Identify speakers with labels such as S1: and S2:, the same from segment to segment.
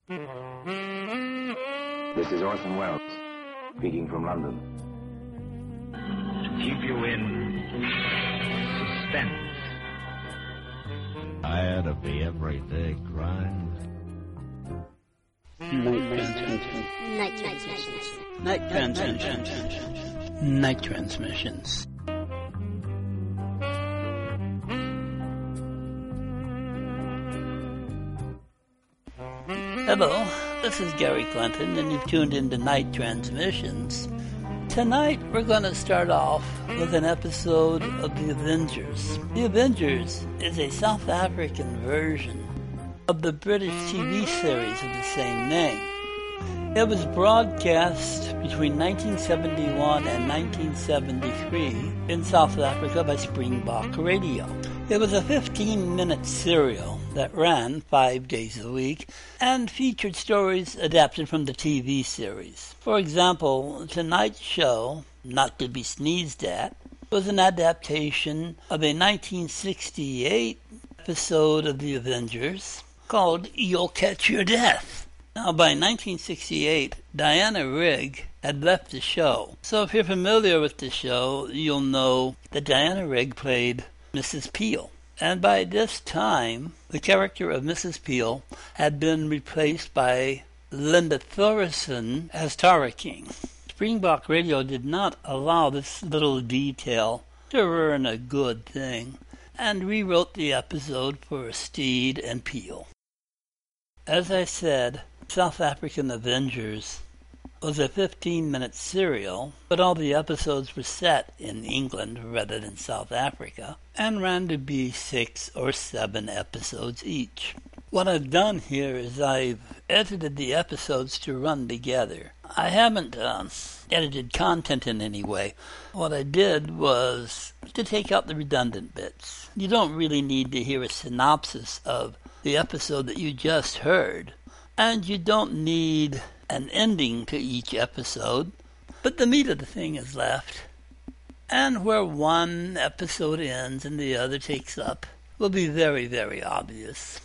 S1: This is Orson Welles, speaking from London.
S2: To keep you in suspense.
S3: Tired of the everyday grind.
S4: Night transmissions. Hello, this is Gary Clinton, and you've tuned into Night Transmissions. Tonight, we're going to start off with an episode of The Avengers. The Avengers is a South African version of the British TV series of the same name. It was broadcast between 1971 and 1973 in South Africa by Springbok Radio. It was a 15-minute serial that ran 5 days a week and featured stories adapted from the TV series. For example, tonight's show, Not to Be Sneezed At, was an adaptation of a 1968 episode of The Avengers called You'll Catch Your Death. Now, by 1968, Diana Rigg had left the show. So if you're familiar with the show, you'll know that Diana Rigg played Mrs. Peel. And by this time, the character of Mrs. Peel had been replaced by Linda Thoresen as Tara King. Springbok Radio did not allow this little detail to ruin a good thing, and rewrote the episode for Steed and Peel. As I said, South African Avengers was a 15-minute serial, but all the episodes were set in England rather than South Africa, and ran to be 6 or 7 episodes each. What I've done here is I've edited the episodes to run together. I haven't edited content in any way. What I did was to take out the redundant bits. You don't really need to hear a synopsis of the episode that you just heard, and you don't need an ending to each episode, but the meat of the thing is left. And where one episode ends and the other takes up will be very, very obvious.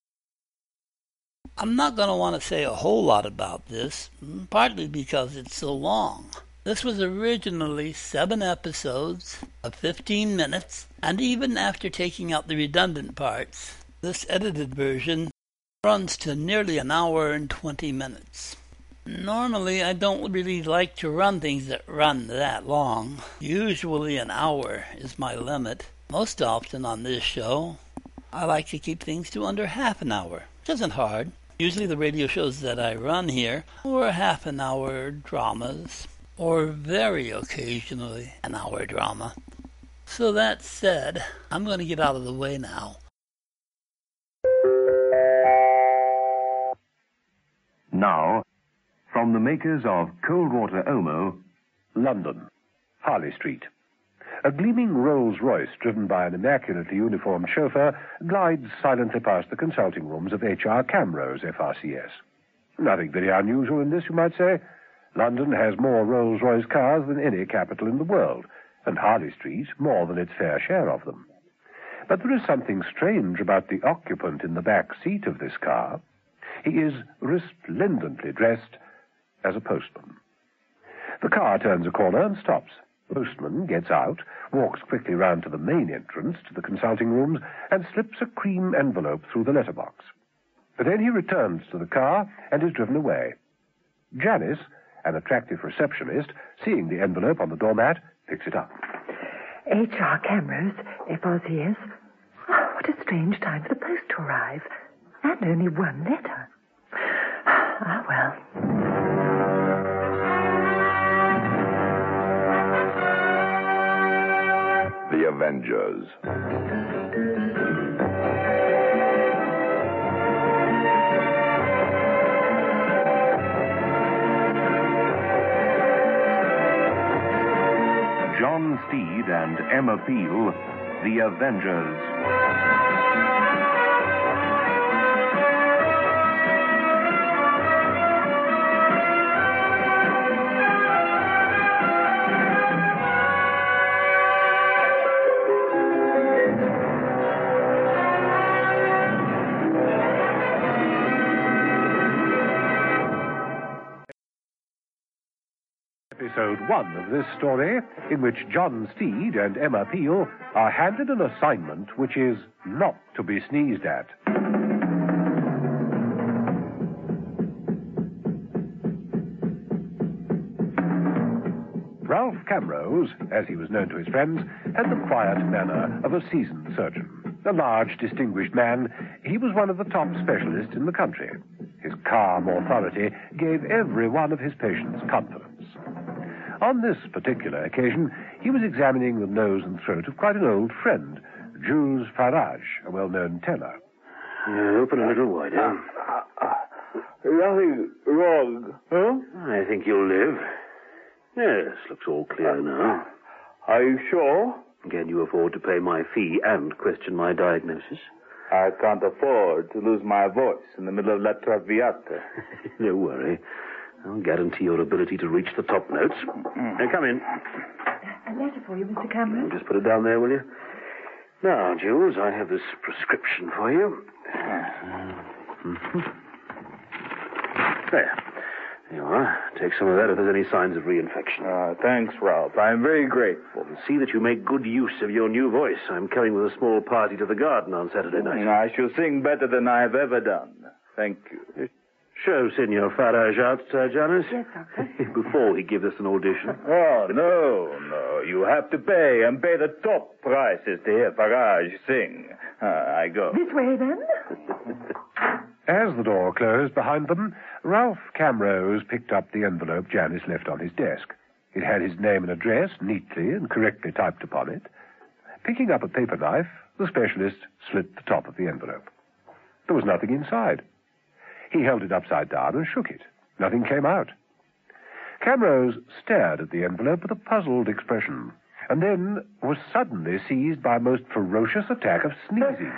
S4: I'm not going to want to say a whole lot about this, partly because it's so long. This was originally 7 episodes of 15 minutes, and even after taking out the redundant parts, this edited version runs to nearly an hour and 20 minutes. Normally, I don't really like to run things that run that long. Usually an hour is my limit. Most often on this show, I like to keep things to under half an hour, which isn't hard. Usually the radio shows that I run here are half-an-hour dramas, or very occasionally an hour drama. So that said, I'm going to get out of the way now.
S5: Now, from the makers of Cold Water Omo, London, Harley Street. A gleaming Rolls-Royce driven by an immaculately uniformed chauffeur glides silently past the consulting rooms of H.R. Camrose, FRCS. Nothing very unusual in this, you might say. London has more Rolls-Royce cars than any capital in the world, and Harley Street more than its fair share of them. But there is something strange about the occupant in the back seat of this car. He is resplendently dressed as a postman. The car turns a corner and stops. The postman gets out, walks quickly round to the main entrance to the consulting rooms, and slips a cream envelope through the letterbox. Then he returns to the car and is driven away. Janice, an attractive receptionist, seeing the envelope on the doormat, picks it up.
S6: H.R. Camrose, FRCS. Oh, what a strange time for the post to arrive. And only one letter. Ah, well.
S7: The Avengers.
S5: John Steed and Emma Peel, The Avengers. episode 1 of this story, in which John Steed and Emma Peel are handed an assignment which is not to be sneezed at. Ralph Camrose, as he was known to his friends, had the quiet manner of a seasoned surgeon. A large, distinguished man, he was one of the top specialists in the country. His calm authority gave every one of his patients confidence. On this particular occasion, he was examining the nose and throat of quite an old friend, Jules Farage, a well-known tenor.
S7: Open a little wider.
S8: Nothing wrong, huh?
S7: I think you'll live. Yes, looks all clear now.
S8: Are you sure?
S7: Can you afford to pay my fee and question my diagnosis?
S8: I can't afford to lose my voice in the middle of La Traviata.
S7: Don't worry. I'll guarantee your ability to reach the top notes. Come in.
S6: A letter for you, Mr. Cameron.
S7: Just put it down there, will you? Now, Jules, I have this prescription for you. There. There you are. Take some of that if there's any signs of reinfection.
S8: Thanks, Ralph. I'm very grateful.
S7: And see that you make good use of your new voice. I'm coming with a small party to the garden on Saturday night.
S8: I shall sing better than I've ever done. Thank you.
S7: Show Senor Farage out, Janice.
S6: Yes, Doctor.
S7: Before he gives us an audition.
S8: Oh, no. You have to pay, and pay the top prices to hear Farage sing. I go.
S6: This way, then?
S5: As the door closed behind them, Ralph Camrose picked up the envelope Janice left on his desk. It had his name and address neatly and correctly typed upon it. Picking up a paper knife, the specialist slit the top of the envelope. There was nothing inside. He held it upside down and shook it. Nothing came out. Camrose stared at the envelope with a puzzled expression, and then was suddenly seized by a most ferocious attack of sneezing.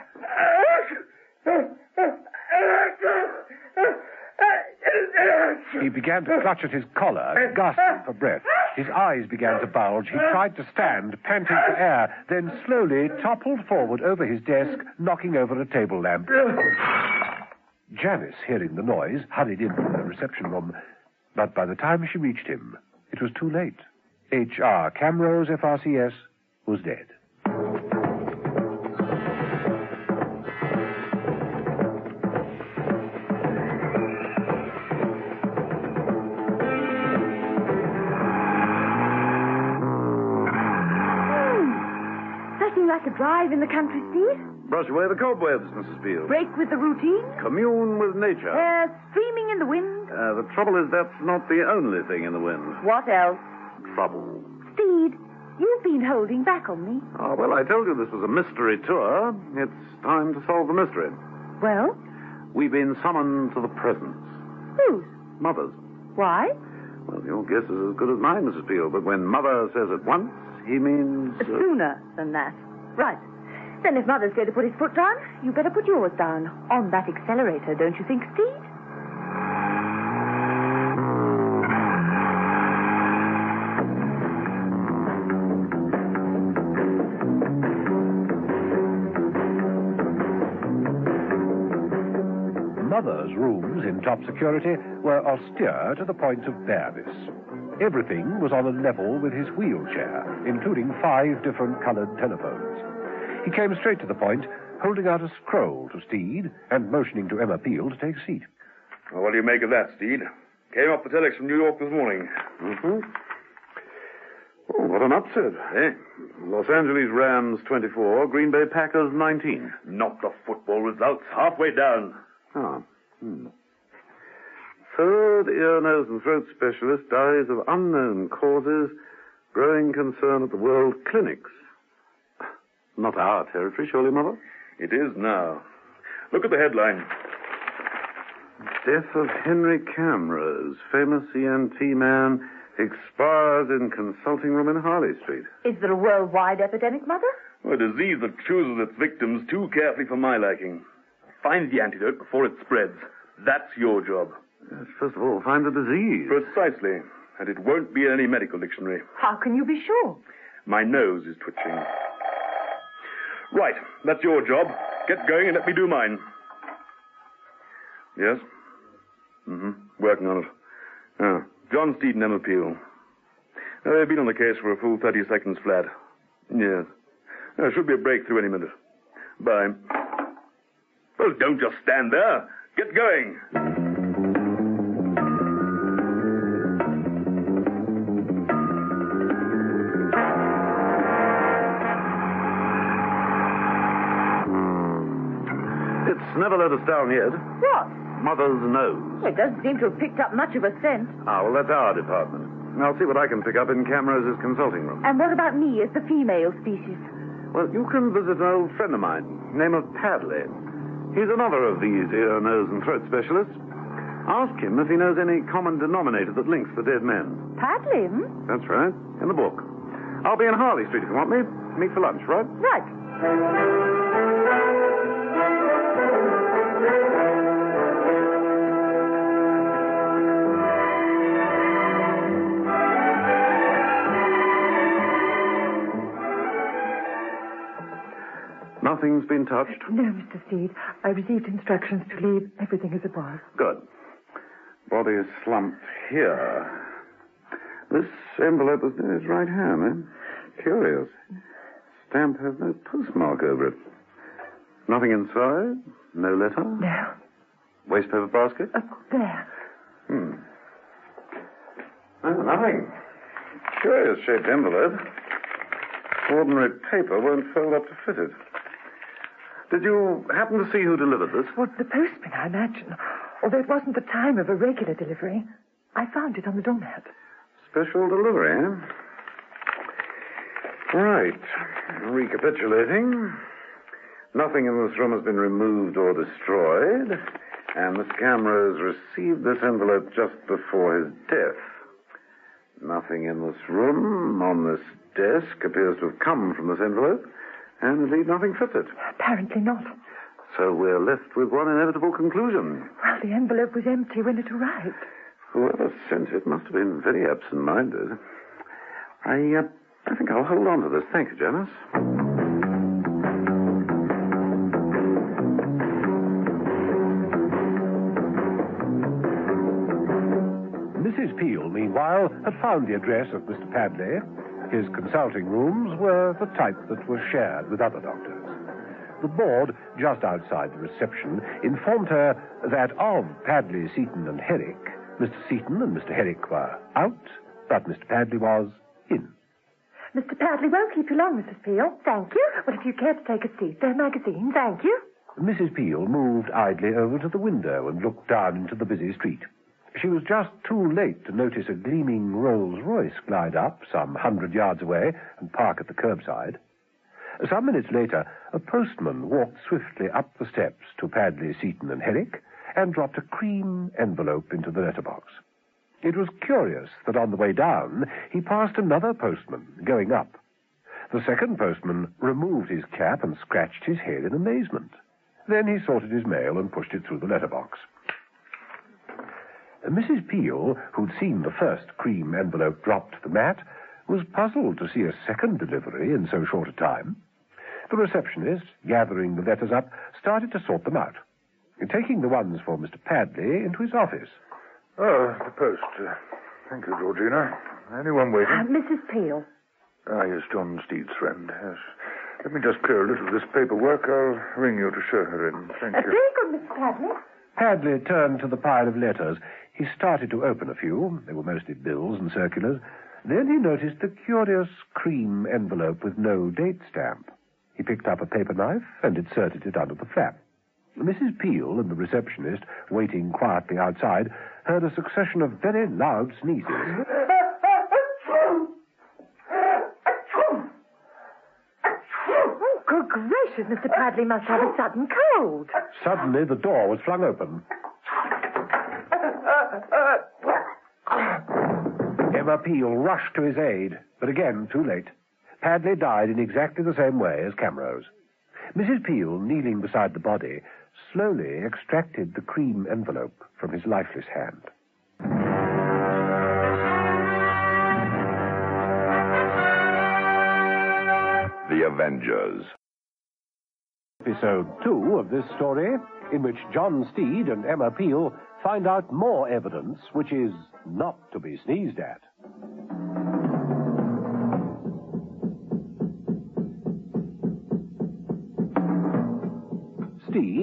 S5: He began to clutch at his collar, gasping for breath. His eyes began to bulge. He tried to stand, panting for air, then slowly toppled forward over his desk, knocking over a table lamp. Janice, hearing the noise, hurried in from the reception room. But by the time she reached him, it was too late. H.R. Camrose, FRCS, was dead.
S6: Nothing like a drive in the country, Steve.
S9: Brush away the cobwebs, Mrs. Beale.
S6: Break with the routine.
S9: Commune with nature.
S6: Streaming in the wind.
S9: The trouble is that's not the only thing in the wind.
S6: What else?
S9: Trouble.
S6: Steed, you've been holding back on me.
S9: Oh, well, I told you this was a mystery tour. It's time to solve the mystery.
S6: Well?
S9: We've been summoned to the presence.
S6: Whose?
S9: Mother's.
S6: Why?
S9: Well, your guess is as good as mine, Mrs. Beale, but when Mother says at once, he means...
S6: Sooner than that. Right. Then if Mother's going to put his foot down, you better put yours down. On that accelerator, don't you think, Steve?
S5: Mother's rooms in top security were austere to the point of bareness. Everything was on a level with his wheelchair, including 5 different colored telephones. He came straight to the point, holding out a scroll to Steed and motioning to Emma Peel to take a seat.
S9: Well, what do you make of that, Steed? Came off the telex from New York this morning.
S7: Mm-hmm.
S9: Oh, what an upset, eh? Los Angeles Rams 24, Green Bay Packers 19. Not the football results, halfway down. Third ear, nose, and throat specialist dies of unknown causes. Growing concern at the World Clinics. Not our territory, surely, Mother? It is now. Look at the headline. Death of Henry Camrose, famous ENT man, expires in consulting room in Harley Street.
S6: Is there a worldwide epidemic, Mother?
S9: A disease that chooses its victims too carefully for my liking. Find the antidote before it spreads. That's your job. Yes, first of all, find the disease. Precisely. And it won't be in any medical dictionary.
S6: How can you be sure?
S9: My nose is twitching. Right, that's your job. Get going and let me do mine. Yes? Working on it. John Steed and Emma Peel. I've been on the case for a full 30 seconds flat. Yes. There should be a breakthrough any minute. Bye. Well, don't just stand there. Get going.
S7: It's never let us down yet.
S6: What?
S7: Mother's nose.
S6: Well, it doesn't seem to have picked up much of a scent.
S7: Ah, well, that's our department. I'll see what I can pick up in Cameras' consulting room.
S6: And what about me as the female species?
S7: Well, you can visit an old friend of mine, name of Padley. He's another of these ear, nose, and throat specialists. Ask him if he knows any common denominator that links the dead men.
S6: Padley?
S7: That's right, in the book. I'll be in Harley Street if you want me. Meet for lunch, right?
S6: Right.
S7: Nothing's been touched?
S6: No, Mr. Steed. I received instructions to leave everything as it was.
S7: Good. Body is slumped here. This envelope was in his right hand, eh? Curious. Stamp has no postmark over it. Nothing inside? No letter?
S6: No.
S7: Wastepaper basket?
S6: There.
S7: No, nothing. Curious shaped envelope. Ordinary paper won't fold up to fit it. Did you happen to see who delivered this?
S6: Well, the postman, I imagine. Although it wasn't the time of a regular delivery. I found it on the doormat.
S7: Special delivery, eh? Right. Recapitulating. Nothing in this room has been removed or destroyed. And Miss Cameras received this envelope just before his death. Nothing in this room, on this desk, appears to have come from this envelope. And indeed, nothing fits it.
S6: Apparently not.
S7: So we're left with one inevitable conclusion.
S6: Well, the envelope was empty when it arrived.
S7: Whoever sent it must have been very absent-minded. I think I'll hold on to this. Thank you, Janice.
S5: Mrs. Peel, meanwhile, had found the address of Mr. Padley. His consulting rooms were the type that were shared with other doctors. The board, just outside the reception, informed her that of Padley, Seaton, and Herrick, Mr. Seaton and Mr. Herrick were out, but Mr. Padley was in.
S6: Mr. Padley won't keep you long, Mrs. Peel. Thank you. Well, if you care to take a seat, their magazine. Thank you.
S5: Mrs. Peel moved idly over to the window and looked down into the busy street. She was just too late to notice a gleaming Rolls-Royce glide up some 100 yards away and park at the curbside. Some minutes later, a postman walked swiftly up the steps to Padley, Seaton, and Herrick and dropped a cream envelope into the letterbox. It was curious that on the way down, he passed another postman going up. The second postman removed his cap and scratched his head in amazement. Then he sorted his mail and pushed it through the letterbox. Mrs. Peel, who'd seen the first cream envelope dropped to the mat, was puzzled to see a second delivery in so short a time. The receptionist, gathering the letters up, started to sort them out, taking the ones for Mr. Padley into his office.
S8: Oh, the post. Thank you, Georgina. Anyone waiting?
S6: Mrs. Peel.
S8: Ah, yes, John Steed's friend, yes. Let me just clear a little of this paperwork. I'll ring you to show her in. Thank you.
S6: Very good, Mr. Padley.
S5: Padley turned to the pile of letters. He started to open a few. They were mostly bills and circulars. Then he noticed a curious cream envelope with no date stamp. He picked up a paper knife and inserted it under the flap. Mrs. Peel and the receptionist, waiting quietly outside, heard a succession of very loud sneezes.
S6: Oh, good gracious, Mr. Padley must have a sudden cold.
S5: Suddenly, the door was flung open. Emma Peel rushed to his aid, but again, too late. Padley died in exactly the same way as Camrose. Mrs. Peel, kneeling beside the body, slowly extracted the cream envelope from his lifeless hand.
S10: The Avengers.
S5: Episode 2 of this story, in which John Steed and Emma Peel find out more evidence which is not to be sneezed at.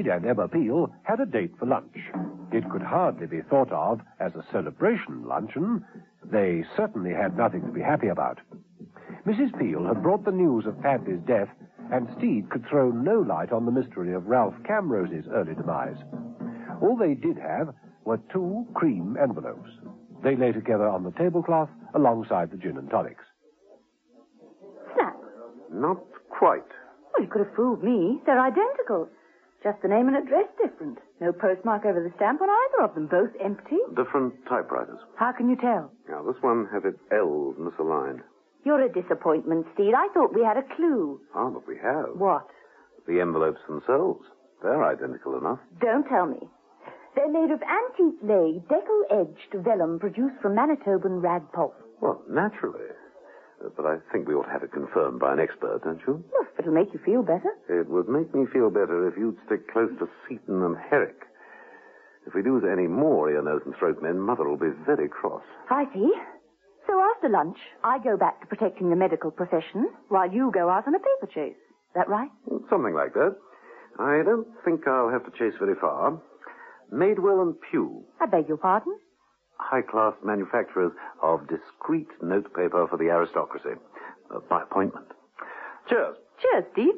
S5: Steed and Emma Peel had a date for lunch. It could hardly be thought of as a celebration luncheon. They certainly had nothing to be happy about. Mrs. Peel had brought the news of Padley's death, and Steed could throw no light on the mystery of Ralph Camrose's early demise. All they did have were 2 cream envelopes. They lay together on the tablecloth alongside the gin and tonics.
S6: Snap.
S7: Not quite.
S6: Well, you could have fooled me. They're identical. Just the name and address different. No postmark over the stamp on either of them. Both empty.
S7: Different typewriters.
S6: How can you tell?
S7: Now, this one has its L's misaligned.
S6: You're a disappointment, Steed. I thought we had a clue.
S7: Ah, but we have.
S6: What?
S7: The envelopes themselves. They're identical enough.
S6: Don't tell me. They're made of antique lay, deckle-edged vellum produced from Manitoban rag pulp.
S7: Well, naturally. But I think we ought to have it confirmed by an expert, don't you?
S6: Well, if it'll make you feel better.
S7: It would make me feel better if you'd stick close to Seaton and Herrick. If we lose any more ear, nose, and throat men, Mother will be very cross.
S6: I see. So after lunch, I go back to protecting the medical profession while you go out on a paper chase. Is that right?
S7: Something like that. I don't think I'll have to chase very far. Madewell and Pugh.
S6: I beg your pardon?
S7: High-class manufacturers of discreet notepaper for the aristocracy. By appointment. Cheers.
S6: Cheers, Steve.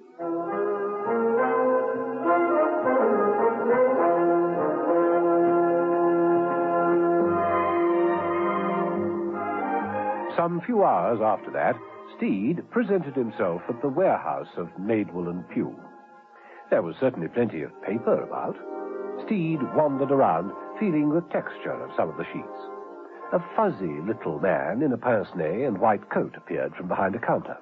S5: Some few hours after that, Steed presented himself at the warehouse of Madewell and Pugh. There was certainly plenty of paper about. Steed wandered around, feeling the texture of some of the sheets. A fuzzy little man in a pince-nez and white coat appeared from behind a counter.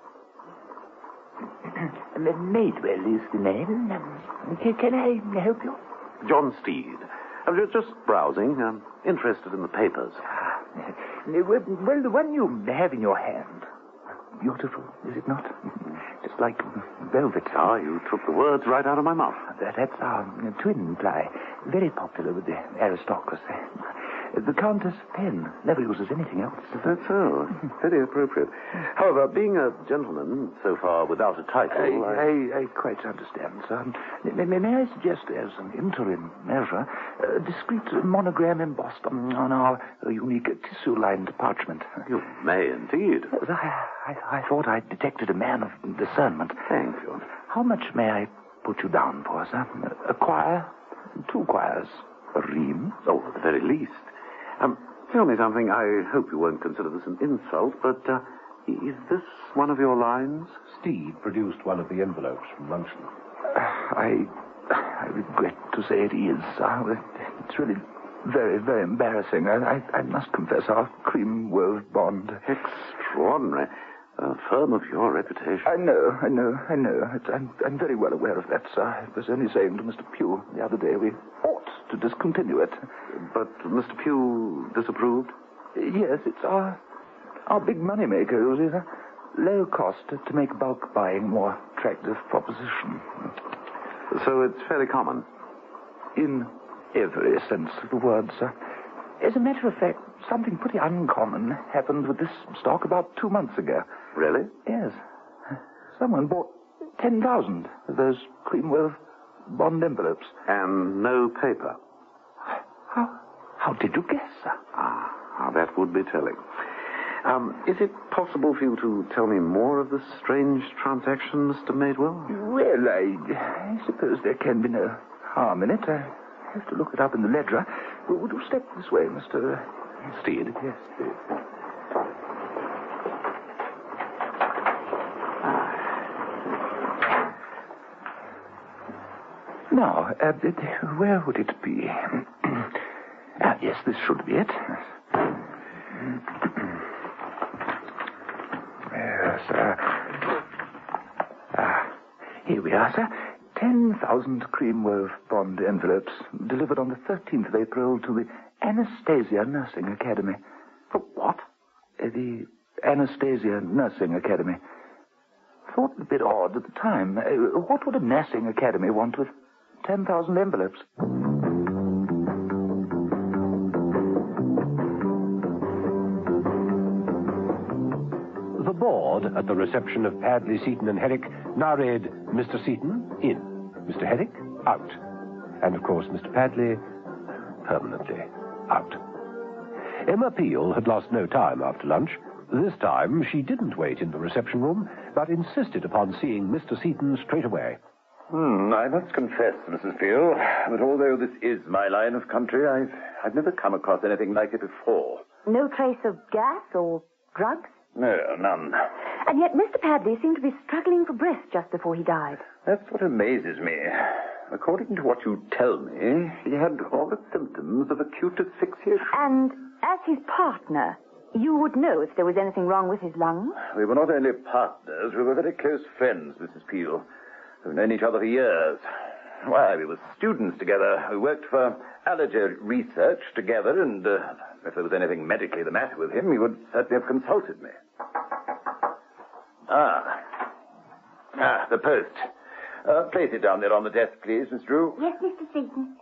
S11: Madewell is the name. Can I help you?
S7: John Steed. I was just browsing. I'm interested in the papers.
S11: Well, the one you have in your hand. Beautiful, is it not? Just like velvet.
S7: Ah, you took the words right out of my mouth.
S11: That's our twin ply. Very popular with the aristocracy. The Countess Penn never uses anything else.
S7: That's so. Very appropriate. However, being a gentleman so far without a title...
S11: I quite understand, sir. May I suggest as an interim measure a discreet monogram embossed on our unique tissue-lined parchment?
S7: You may indeed.
S11: I thought I detected a man of discernment.
S7: Thank you.
S11: How much may I put you down for, sir? A quire? 2 quires? A ream?
S7: Oh, at the very least. Tell me something. I hope you won't consider this an insult, but is this one of your lines?
S5: Steed produced one of the envelopes from luncheon.
S11: I regret to say it is, sir. It's really very, very embarrassing. I must confess, our cream wove bond.
S7: Extraordinary. A firm of your reputation.
S11: I know. I'm very well aware of that, sir. I was only saying to Mr. Pugh the other day we ought to discontinue it.
S7: But Mr. Pugh disapproved?
S11: Yes, it's our big moneymaker, you see, sir. Low cost to make bulk buying more attractive proposition.
S7: So it's fairly common?
S11: In every sense of the word, sir. As a matter of fact, something pretty uncommon happened with this stock about 2 months ago.
S7: Really?
S11: Yes. Someone bought 10,000 of those cream-wove bond envelopes.
S7: And no paper?
S11: How did you guess, sir?
S7: That would be telling. Is it possible for you to tell me more of this strange transaction, Mr. Madewell?
S11: Well, I suppose there can be no harm in it. I have to look it up in the ledger. Would you step this way, Mr.
S7: Steed?
S11: Yes, please. Now, where would it be? Yes, this should be it. Yes, here we are, sir. 10,000 cream-wove bond envelopes delivered on the 13th of April to the Anastasia Nursing Academy.
S7: For what?
S11: The Anastasia Nursing Academy. Thought it a bit odd at the time. What would a nursing academy want with 10,000 envelopes?
S5: The board at the reception of Padley, Seaton and Herrick now read Mr. Seaton, in. Mr. Herrick, out. And, of course, Mr. Padley, permanently out. Emma Peel had lost no time after lunch. This time, she didn't wait in the reception room, but insisted upon seeing Mr. Seaton straight away.
S12: I must confess, Mrs. Peel, that although this is my line of country, I've never come across anything like it before.
S13: No trace of gas or drugs?
S12: No, none.
S13: And yet Mr. Padley seemed to be struggling for breath just before he died.
S12: That's what amazes me. According to what you tell me, he had all the symptoms of acute asphyxiation.
S13: And as his partner, you would know if there was anything wrong with his lungs?
S12: We were not only partners, we were very close friends, Mrs. Peel. We've known each other for years. Why, we were students together. We worked for allergy research together, and if there was anything medically the matter with him, he would certainly have consulted me. The post. Place it down there on the desk, please, Miss Drew.
S13: Yes, Mr. Seaton.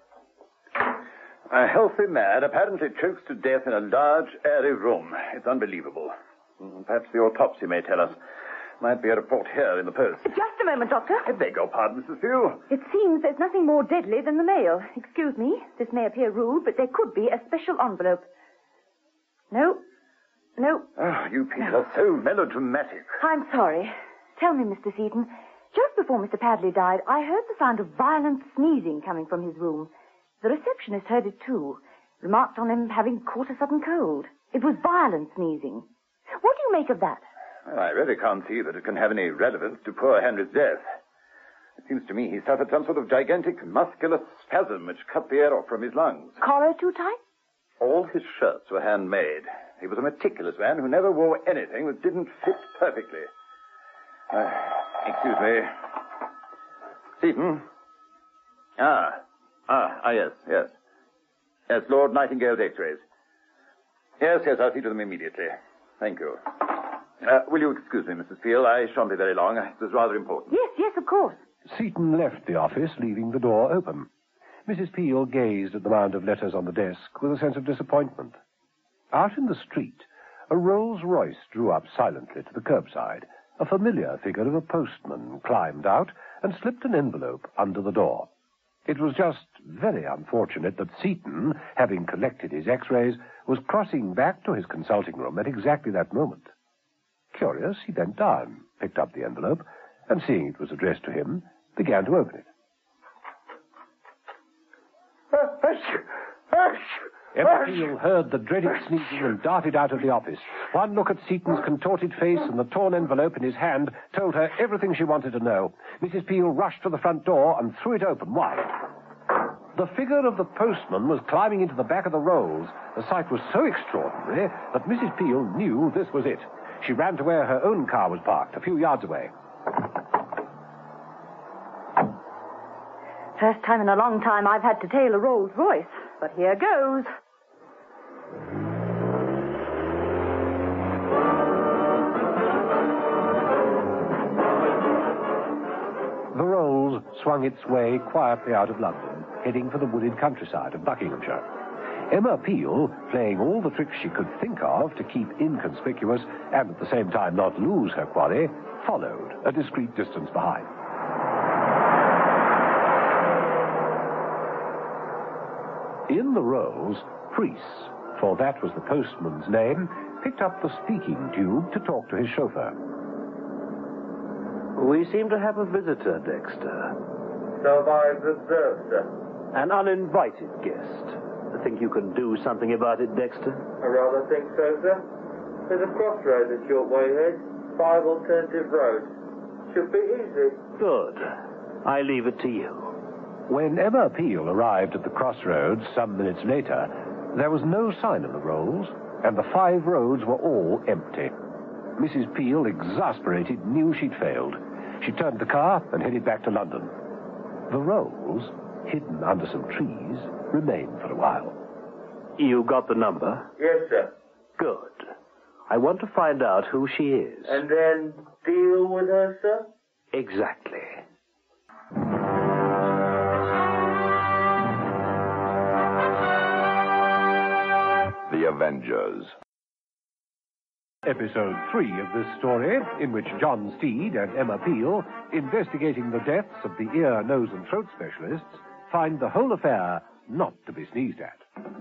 S12: A healthy man apparently chokes to death in a large, airy room. It's unbelievable. Perhaps the autopsy may tell us. Might be a report here in the post.
S13: Just a moment, Doctor.
S12: I beg your pardon, Mrs. Peel.
S13: It seems there's nothing more deadly than the mail. Excuse me, this may appear rude, but there could be a special envelope. No.
S12: Oh, you people are so melodramatic.
S13: I'm sorry. Tell me, Mr. Seaton, just before Mr. Padley died, I heard the sound of violent sneezing coming from his room. The receptionist heard it too. Remarked on him having caught a sudden cold. It was violent sneezing. What do you make of that?
S12: Well, I really can't see that it can have any relevance to poor Henry's death. It seems to me he suffered some sort of gigantic muscular spasm which cut the air off from his lungs.
S13: Collar too tight?
S12: All his shirts were handmade. He was a meticulous man who never wore anything that didn't fit perfectly. Excuse me. Seaton? Yes. Yes, Lord Nightingale's x-rays. Yes, I'll see to them immediately. Thank you. Will you excuse me, Mrs. Peel? I shan't be very long. It was rather important.
S13: Yes, of course.
S5: Seaton left the office, leaving the door open. Mrs. Peel gazed at the mound of letters on the desk with a sense of disappointment. Out in the street, a Rolls-Royce drew up silently to the curbside. A familiar figure of a postman climbed out and slipped an envelope under the door. It was just very unfortunate that Seaton, having collected his x-rays, was crossing back to his consulting room at exactly that moment. Curious, he bent down, picked up the envelope, and seeing it was addressed to him, began to open it. Emma Peel heard the dreaded sneezing and darted out of the office. One look at Seaton's contorted face and the torn envelope in his hand told her everything she wanted to know. Mrs. Peel rushed to the front door and threw it open wide. The figure of the postman was climbing into the back of the Rolls. The sight was so extraordinary that Mrs. Peel knew this was it. She ran to where her own car was parked, a few yards away.
S13: First time in a long time I've had to tail a Rolls-Royce, but here goes.
S5: The Rolls swung its way quietly out of London, heading for the wooded countryside of Buckinghamshire. Emma Peel, playing all the tricks she could think of to keep inconspicuous and at the same time not lose her quarry, followed a discreet distance behind. In the Rolls, Preece, for that was the postman's name, picked up the speaking tube to talk to his chauffeur.
S14: We seem to have a visitor, Dexter.
S15: So I've observed, sir.
S14: An uninvited guest. Think you can do something about it, Dexter?
S15: I rather think so, sir. There's a crossroads a short way ahead. 5 alternative roads. Should be easy.
S14: Good. I leave it to you.
S5: When Emma Peel arrived at the crossroads some minutes later, there was no sign of the Rolls, and the 5 roads were all empty. Mrs. Peel, exasperated, knew she'd failed. She turned the car and headed back to London. The Rolls, hidden under some trees, remained for a while.
S14: You got the number?
S15: Yes, sir.
S14: Good. I want to find out who she is.
S15: And then deal with her, sir?
S14: Exactly.
S10: The Avengers.
S5: Episode 3 of this story, in which John Steed and Emma Peel, investigating the deaths of the ear, nose, and throat specialists, find the whole affair not to be sneezed at.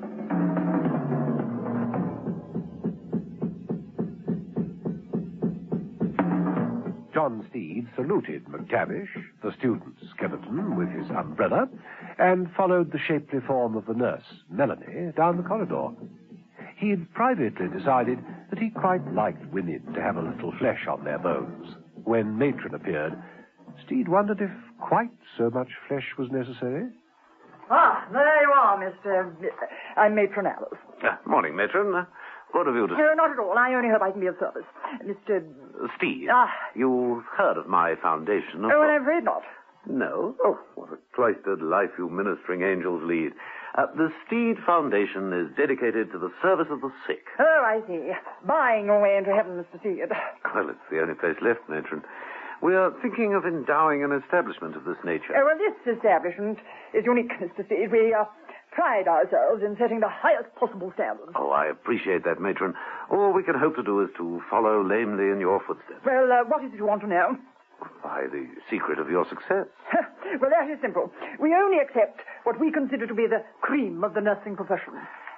S5: John Steed saluted McTavish, the student skeleton, with his umbrella, and followed the shapely form of the nurse, Melanie, down the corridor. He had privately decided that he quite liked women to have a little flesh on their bones. When Matron appeared, Steed wondered if quite so much flesh was necessary.
S6: Ah, there you are, Mr. I'm Matron Alice.
S7: Morning, Matron. What have you to say?
S6: No, not at all. I only hope I can be of service. Mr.
S7: Steed,
S6: Ah.
S7: you've heard of my foundation, of
S6: Oh,
S7: course.
S6: I'm afraid not.
S7: No? Oh, what a cloistered life you ministering angels lead. The Steed Foundation is dedicated to the service of the sick.
S6: Oh, I see. Buying your way into heaven, Mr. Steed.
S7: Well, it's the only place left, Matron. We are thinking of endowing an establishment of this nature.
S6: Oh, well, this establishment is unique, Mr. Steed. We pride ourselves in setting the highest possible standards.
S7: Oh, I appreciate that, Matron. All we can hope to do is to follow lamely in your footsteps.
S6: Well, what is it you want to know?
S7: Why, the secret of your success.
S6: Well, that is simple. We only accept what we consider to be the cream of the nursing profession.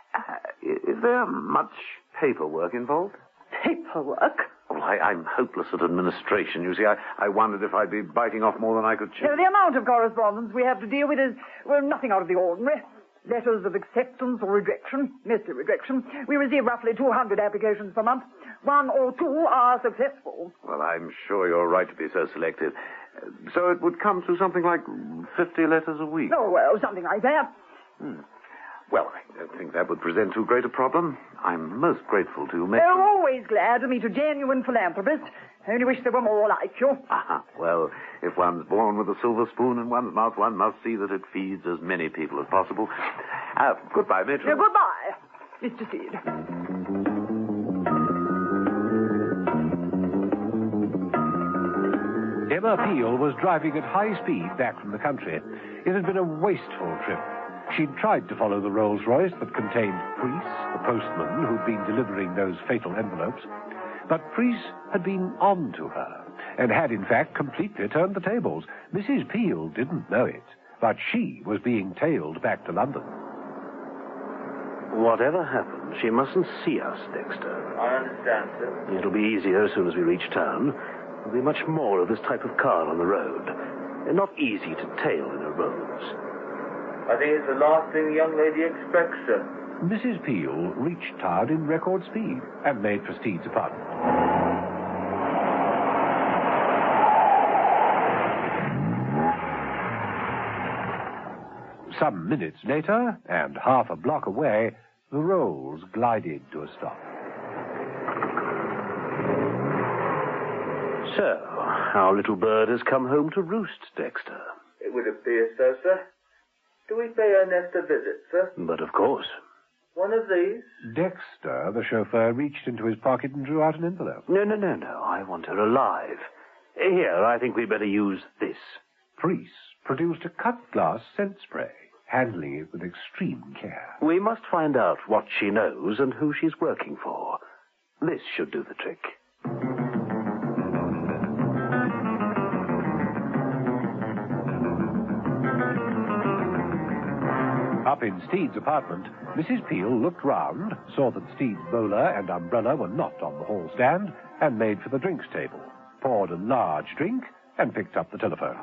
S7: Is there much paperwork involved?
S6: Paperwork?
S7: Well, I'm hopeless at administration. You see, I wondered if I'd be biting off more than I could chew.
S6: The amount of correspondence we have to deal with is, well, nothing out of the ordinary. Letters of acceptance or rejection, mostly rejection. We receive roughly 200 applications per month. 1 or 2 are successful.
S7: Well, I'm sure you're right to be so selective. So it would come to something like 50 letters a week.
S6: Oh, well, something like that.
S7: Well, I don't think that would present too great a problem. I'm most grateful to you,
S6: Oh,
S7: Matron.
S6: always glad to meet a genuine philanthropist. Only wish there were more like you.
S7: Well, if one's born with a silver spoon in one's mouth, one must see that it feeds as many people as possible. Goodbye, Matron.
S6: Goodbye, Mr. Steed.
S5: Emma Peel was driving at high speed back from the country. It had been a wasteful trip. She'd tried to follow the Rolls-Royce that contained Preece, the postman who'd been delivering those fatal envelopes. But Preece had been on to her, and had, in fact, completely turned the tables. Mrs. Peel didn't know it, but she was being tailed back to London.
S14: Whatever happens, she mustn't see us, Dexter.
S15: I understand, sir.
S14: It'll be easier as soon as we reach town. There'll be much more of this type of car on the road. They're not easy to tail in a Rolls.
S15: I think it's the last thing the young lady expects, sir.
S5: Mrs. Peel reached town in record speed and made for Steed's apartment. Some minutes later, and half a block away, the Rolls glided to a stop.
S14: So, our little bird has come home to roost, Dexter.
S15: It would appear so, sir. Do we pay her nest a visit, sir?
S14: But of course.
S15: One of these?
S5: Dexter, the chauffeur, reached into his pocket and drew out an envelope.
S14: No. I want her alive. Here, I think we'd better use this.
S5: Preece produced a cut-glass scent spray, handling it with extreme care.
S14: We must find out what she knows and who she's working for. This should do the trick.
S5: Up in Steed's apartment, Mrs. Peel looked round, saw that Steed's bowler and umbrella were not on the hall stand, and made for the drinks table, poured a large drink, and picked up the telephone.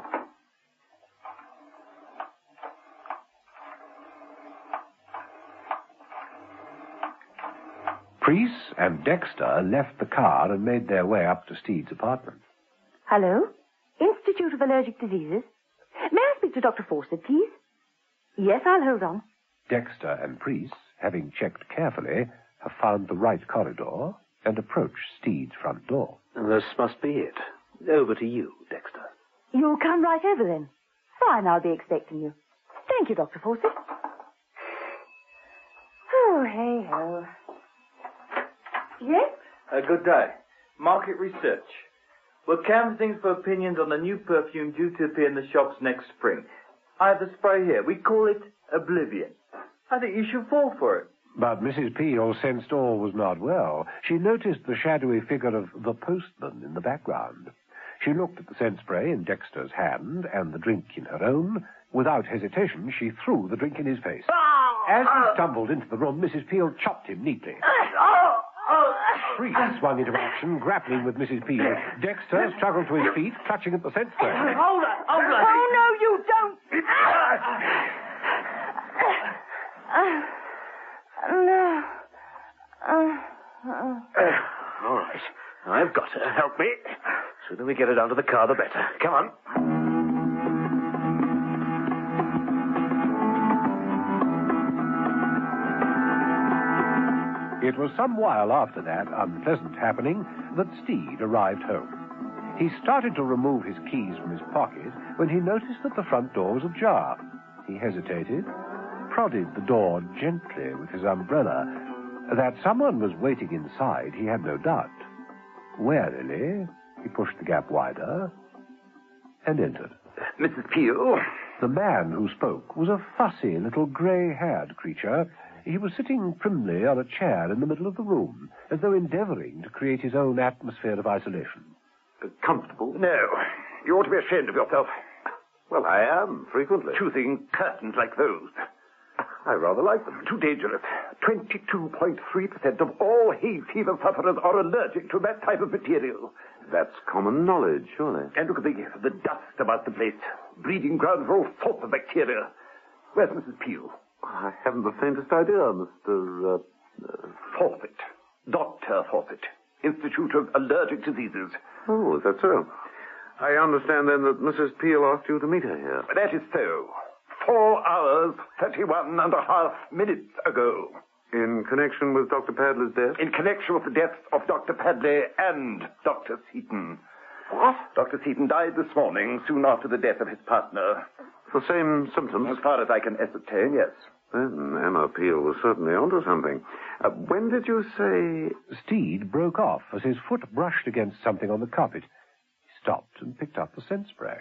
S5: Preece and Dexter left the car and made their way up to Steed's apartment.
S13: Hello? Institute of Allergic Diseases? May I speak to Dr. Fawcett, please? Yes, I'll hold on.
S5: Dexter and Preece, having checked carefully, have found the right corridor and approached Steed's front door.
S14: This must be it. Over to you, Dexter.
S13: You'll come right over then. Fine, I'll be expecting you. Thank you, Dr. Fawcett. Oh, hey-ho. Yes?
S15: Good day. Market research. We're canvassing for opinions on the new perfume due to appear in the shops next spring. I have the spray here. We call it Oblivion. I think you should fall for it.
S5: But Mrs. Peel sensed all was not well. She noticed the shadowy figure of the postman in the background. She looked at the scent spray in Dexter's hand and the drink in her own, Without hesitation, she threw the drink in his face. As he stumbled into the room, Mrs. Peel chopped him neatly. Freeze swung into action, grappling with Mrs. Peel. Dexter struggled to his feet, clutching at the scent spray.
S6: Hold it! Oh, no, you don't!
S14: All right. I've got her. Help me. The sooner we get her down to the car, the better. Come on.
S5: It was some while after that unpleasant happening that Steed arrived home. He started to remove his keys from his pocket when he noticed that the front door was ajar. He hesitated, prodded the door gently with his umbrella. That someone was waiting inside, he had no doubt. Warily, he pushed the gap wider and entered.
S12: Mrs. Peel?
S5: The man who spoke was a fussy little grey-haired creature. He was sitting primly on a chair in the middle of the room, as though endeavouring to create his own atmosphere of isolation.
S12: Comfortable? No. You ought to be ashamed of yourself.
S7: Well, I am, frequently.
S12: Choosing curtains like those.
S7: I rather like them.
S12: Too dangerous. 22.3% of all hay fever sufferers are allergic to that type of material.
S7: That's common knowledge, surely.
S12: And look at the dust about the place. Breeding ground for all sorts of bacteria. Where's Mrs. Peel?
S7: I haven't the faintest idea, Mr.
S12: Fawcett. Dr. Fawcett. Institute of Allergic Diseases.
S7: Oh, is that so? I understand, then, that Mrs. Peel asked you to meet her here.
S12: That is so. 4 hours, 31 and a half minutes ago.
S7: In connection with Dr. Padley's death?
S12: In connection with the deaths of Dr. Padley and Dr. Seaton.
S7: What?
S12: Dr. Seaton died this morning, soon after the death of his partner.
S7: The same symptoms?
S12: As far as I can ascertain, yes.
S7: Then Emma Peel was certainly onto something. When did you say...
S5: Steed broke off as his foot brushed against something on the carpet. He stopped and picked up the scent spray.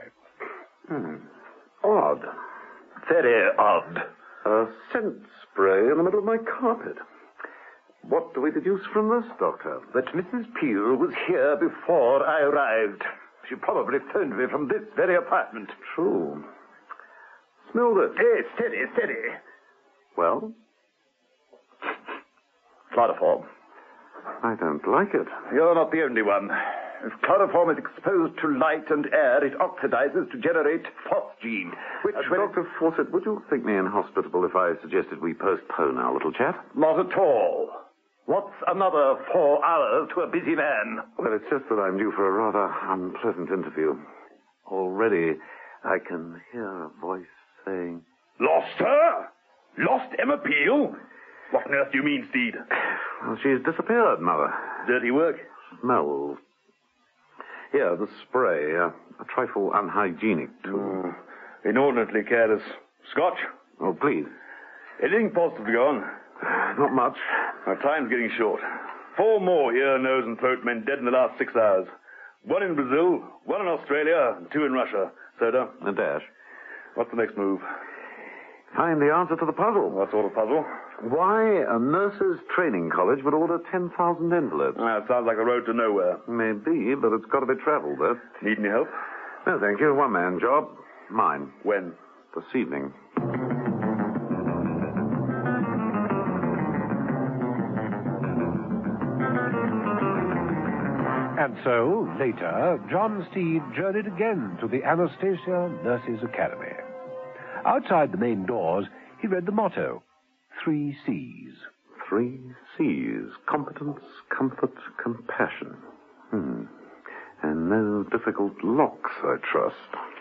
S7: Odd.
S12: Very odd.
S7: A scent spray in the middle of my carpet. What do we deduce from this, Doctor?
S12: That Mrs. Peel was here before I arrived. She probably phoned me from this very apartment.
S7: True. Smell this.
S12: Hey, steady, steady.
S7: Well?
S12: Chloroform.
S7: I don't like it.
S12: You're not the only one. If chloroform is exposed to light and air, it oxidizes to generate phosgene, which...
S7: Dr. Fawcett, would you think me inhospitable if I suggested we postpone our little chat?
S12: Not at all. What's another 4 hours to a busy man?
S7: Well, it's just that I'm due for a rather unpleasant interview. Already, I can hear a voice saying...
S8: Lost her? Lost Emma Peel? What on earth do you mean, Steed?
S7: Well, she's disappeared, Mother.
S8: Dirty work?
S7: Smells. Here, the spray, a trifle unhygienic, too.
S8: Inordinately careless. Scotch?
S7: Oh, please.
S8: Anything positive to go on?
S7: Not much.
S8: Our time's getting short. 4 more ear, nose, and throat men dead in the last 6 hours. 1 in Brazil, 1 in Australia, and 2 in Russia. Soda?
S7: A dash.
S8: What's the next move?
S7: Find the answer to the puzzle.
S8: What sort of puzzle?
S7: Why a nurses' training college would order 10,000 envelopes.
S8: It sounds like a road to nowhere.
S7: Maybe, but it's got to be travelled, though.
S8: Need any help?
S7: No, thank you. One-man job. Mine.
S8: When?
S7: This evening.
S5: And so, later, John Steed journeyed again to the Anastasia Nurses' Academy. Outside the main doors, he read the motto, 3 C's.
S7: 3 C's. Competence, comfort, compassion. And no difficult locks, I trust.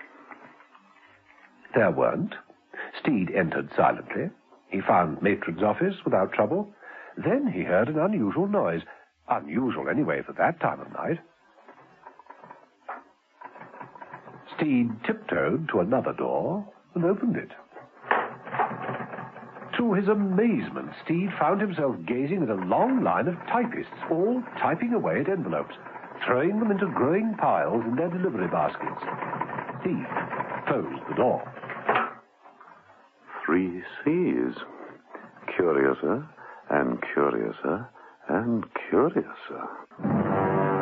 S5: There weren't. Steed entered silently. He found Matron's office without trouble. Then he heard an unusual noise. Unusual, anyway, for that time of night. Steed tiptoed to another door and opened it. To his amazement, Steed found himself gazing at a long line of typists, all typing away at envelopes, throwing them into growing piles in their delivery baskets. Steed closed the door.
S7: 3 C's. Curiouser, and curiouser, and curiouser.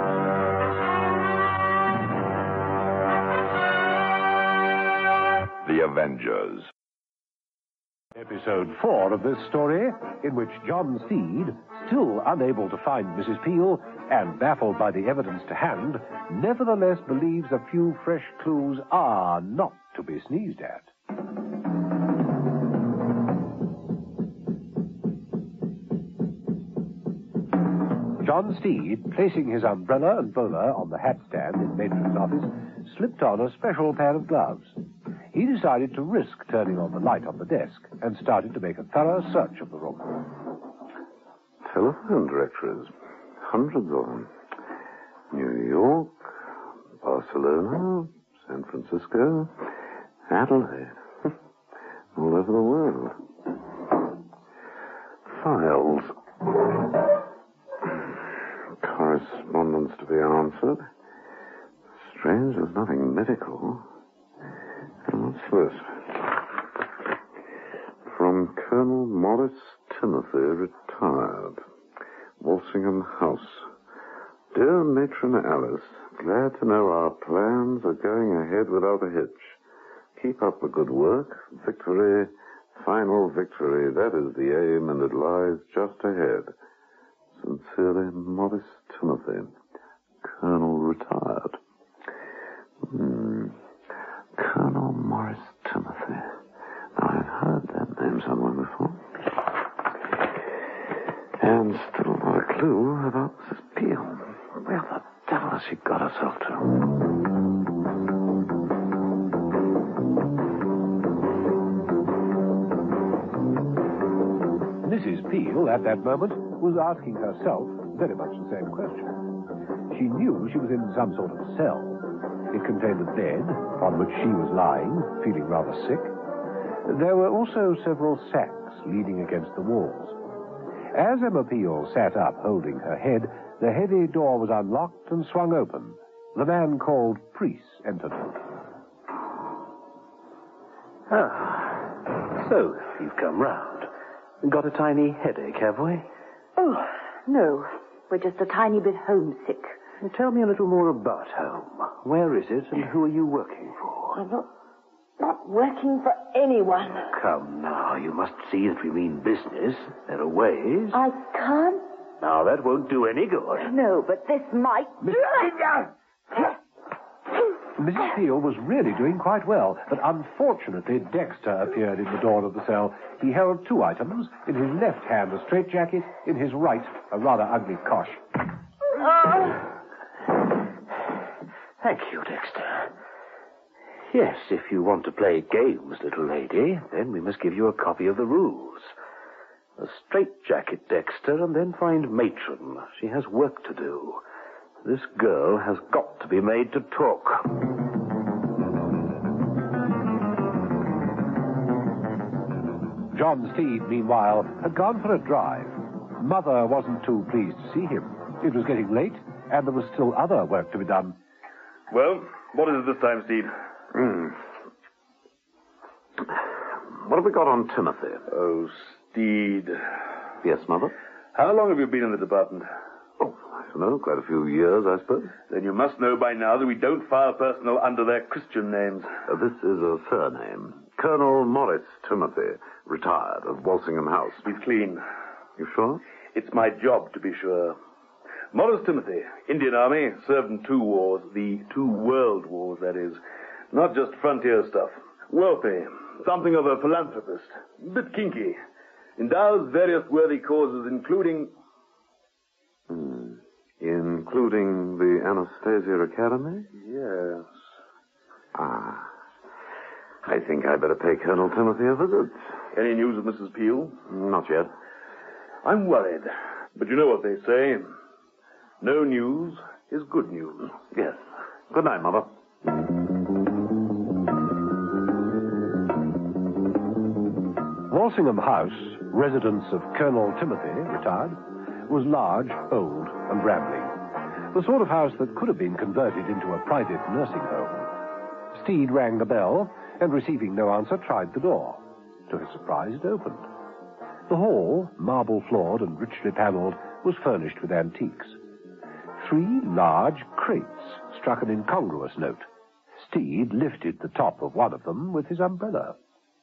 S10: The The Avengers.
S5: Episode 4 of this story, in which John Steed, still unable to find Mrs. Peel and baffled by the evidence to hand, nevertheless believes a few fresh clues are not to be sneezed at. John Steed, placing his umbrella and bowler on the hat stand in Matron's office, slipped on a special pair of gloves. He decided to risk turning on the light on the desk and started to make a thorough search of the room.
S7: Telephone directories. Hundreds of them. New York, Barcelona, San Francisco, Adelaide. All over the world. Files. Correspondence to be answered. Strange, there's nothing medical. And what's this? From Colonel Morris Timothy, retired. Walsingham House. Dear Matron Alice, glad to know our plans are going ahead without a hitch. Keep up the good work. Victory, final victory. That is the aim, and it lies just ahead. Sincerely, Morris Timothy, Colonel retired. Colonel Morris Timothy. Now, I've heard that name somewhere before. And still not a clue about Mrs. Peel. Where the devil has she got herself to?
S5: Mrs. Peel, at that moment, was asking herself very much the same question. She knew she was in some sort of cell. It contained a bed on which she was lying, feeling rather sick. There were also several sacks leaning against the walls. As Emma Peel sat up, holding her head, the heavy door was unlocked and swung open. The man called Priest entered.
S14: So, you've come round. Got a tiny headache, have we?
S13: Oh, no. We're just a tiny bit homesick.
S14: Tell me a little more about home. Where is it, and who are you working for?
S13: I'm not working for anyone.
S14: Come now, you must see that we mean business. There are ways.
S13: I can't.
S14: Now, that won't do any good.
S13: No, but this might.
S5: Mrs. Peel was really doing quite well, but unfortunately Dexter appeared in the door of the cell. He held two items. In his left hand, a straitjacket. In his right, a rather ugly cosh.
S14: Thank you, Dexter. Yes, if you want to play games, little lady, then we must give you a copy of the rules. A straitjacket, Dexter, and then find Matron. She has work to do. This girl has got to be made to talk.
S5: John Steed, meanwhile, had gone for a drive. Mother wasn't too pleased to see him. It was getting late, and there was still other work to be done.
S8: Well, what is it this time, Steed?
S7: What have we got on Timothy?
S8: Oh, Steed.
S7: Yes, Mother?
S8: How long have you been in the department?
S7: Oh, I don't know, quite a few years, I suppose.
S8: Then you must know by now that we don't file personnel under their Christian names.
S7: This is a surname. Colonel Morris Timothy, retired, of Walsingham House.
S8: He's clean.
S7: You sure?
S8: It's my job to be sure. Morris Timothy, Indian Army, served in 2 wars, the 2 world wars, that is. Not just frontier stuff. Wealthy, something of a philanthropist, a bit kinky. Endows various worthy causes, including...
S7: Including the Anastasia Academy?
S8: Yes.
S7: I think I'd better pay Colonel Timothy a visit.
S8: Any news of Mrs. Peel?
S7: Not yet.
S8: I'm worried. But you know what they say. No news is good news.
S7: Yes. Good night, Mother.
S5: Walsingham House, residence of Colonel Timothy, retired, was large, old, and rambling. The sort of house that could have been converted into a private nursing home. Steed rang the bell, and receiving no answer, tried the door. To his surprise, it opened. The hall, marble-floored and richly panelled, was furnished with antiques. 3 large crates struck an incongruous note. Steed lifted the top of one of them with his umbrella.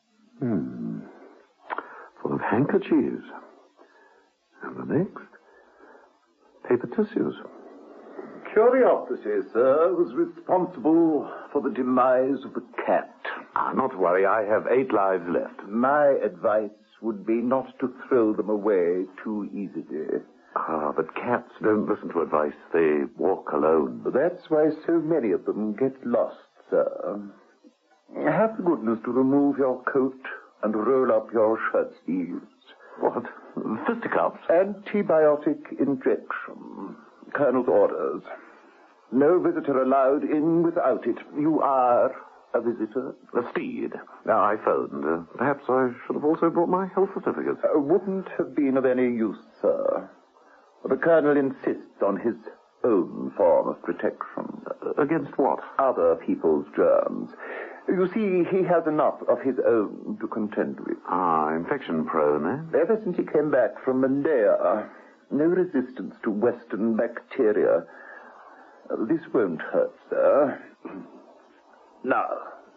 S9: Full of handkerchiefs. And the next, paper tissues.
S12: Curiosity, sir, was responsible for the demise of the cat.
S9: Not to worry, I have 8 lives left.
S12: My advice would be not to throw them away too easily.
S9: But cats don't listen to advice. They walk alone.
S12: That's why so many of them get lost, sir. Have the goodness to remove your coat and roll up your shirt sleeves.
S9: What? Fisticuffs?
S12: Antibiotic injection. Colonel's orders. No visitor allowed in without it. You are a visitor?
S9: A Steed. Now, I phoned. Perhaps I should have also brought my health certificate.
S12: Wouldn't have been of any use, sir. The Colonel insists on his own form of protection.
S9: Against what?
S12: Other people's germs. You see, he has enough of his own to contend with.
S9: Infection prone, eh?
S12: Ever since he came back from Malaya, no resistance to Western bacteria. This won't hurt, sir. Now.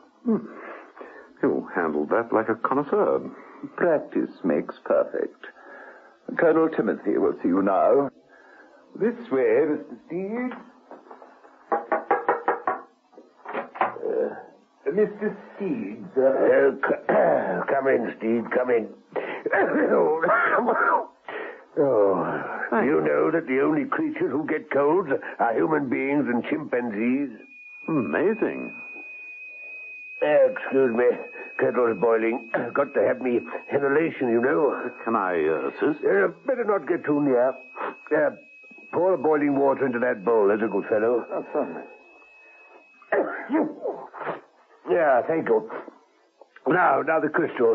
S9: You handled that like a connoisseur.
S12: Practice makes perfect. Colonel Timothy will see you now. This way, Mr. Steed. Mr. Steed, sir.
S14: Come in, Steed, come in. You know that the only creatures who get colds are human beings and chimpanzees?
S9: Amazing.
S14: Excuse me. Kettle's boiling. Got to have me inhalation, you know.
S9: Can I assist?
S14: Better not get too near. Pour the boiling water into that bowl, there's a good fellow.
S12: That's fine.
S14: Yeah, thank you. Now the crystals.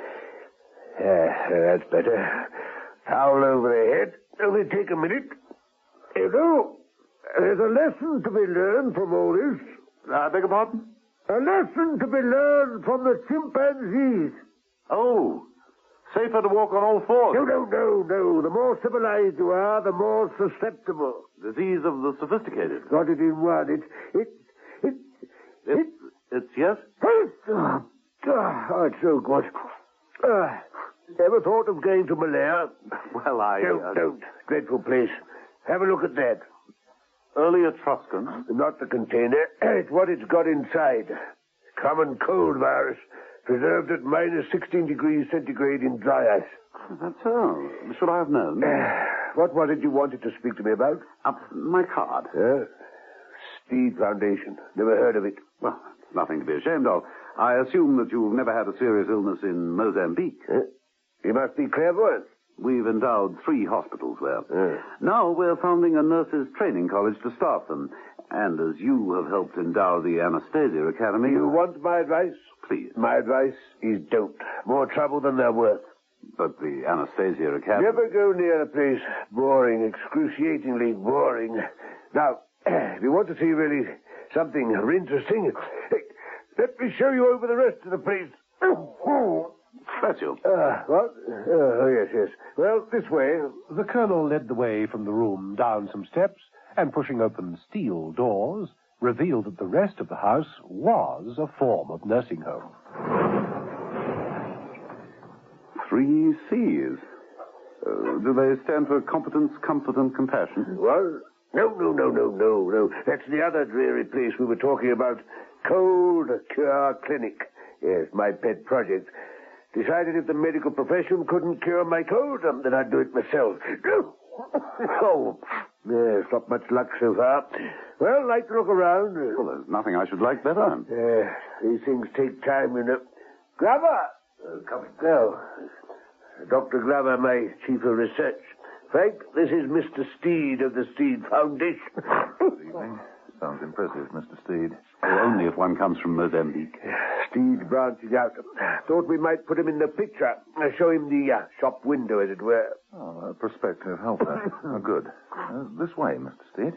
S14: That's better. Towel over the head. Only take a minute. You know, there's a lesson to be learned from all this.
S9: I beg your pardon?
S14: A lesson to be learned from the chimpanzees.
S9: Oh, safer to walk on all fours.
S14: No. The more civilized you are, the more susceptible.
S9: Disease of the sophisticated.
S14: Got it in one.
S9: It's yes?
S14: Oh, it's so good. Ever thought of going to Malaya?
S9: Well,
S14: Don't. Dreadful place. Have a look at that.
S9: Early Etruscan?
S14: Not the container. It's what it's got inside. Common cold virus. Preserved at minus 16 degrees centigrade in dry ice.
S9: That's so. Should I have known?
S14: What was it you wanted to speak to me about?
S9: My card.
S14: Steed Foundation. Never heard of it.
S9: Well, nothing to be ashamed of. I assume that you've never had a serious illness in Mozambique.
S14: You must be clairvoyant.
S9: We've endowed 3 hospitals there. Now we're founding a nurses' training college to staff them. And as you have helped endow the Anastasia Academy...
S14: You want my advice?
S9: Please.
S14: My advice is don't. More trouble than they're worth.
S9: But the Anastasia Academy...
S14: Never go near a place. Boring. Excruciatingly boring. Now, if you want to see really something interesting, let me show you over the rest of the place.
S9: Bless you.
S14: What? Yes. Well, this way.
S5: The Colonel led the way from the room down some steps, and pushing open steel doors, revealed that the rest of the house was a form of nursing home.
S9: 3 C's. Do they stand for competence, comfort, and compassion?
S14: What? No. That's the other dreary place we were talking about. Cold Cure Clinic. Yes, my pet project. Decided if the medical profession couldn't cure my cold, then I'd do it myself. Oh, yes, not much luck so far. Well, like to look around.
S9: Well, there's nothing I should like better.
S14: These things take time, you know. Glover! Coming. No. Dr. Glover, my chief of research. Frank, this is Mr. Steed of the Steed Foundation.
S9: Good evening. Sounds impressive, Mr. Steed. Only if one comes from Mozambique.
S14: Steed branching out. Thought we might put him in the picture. Show him the shop window, as it were.
S9: Oh, a prospective helper. Good. This way, Mr. Steed.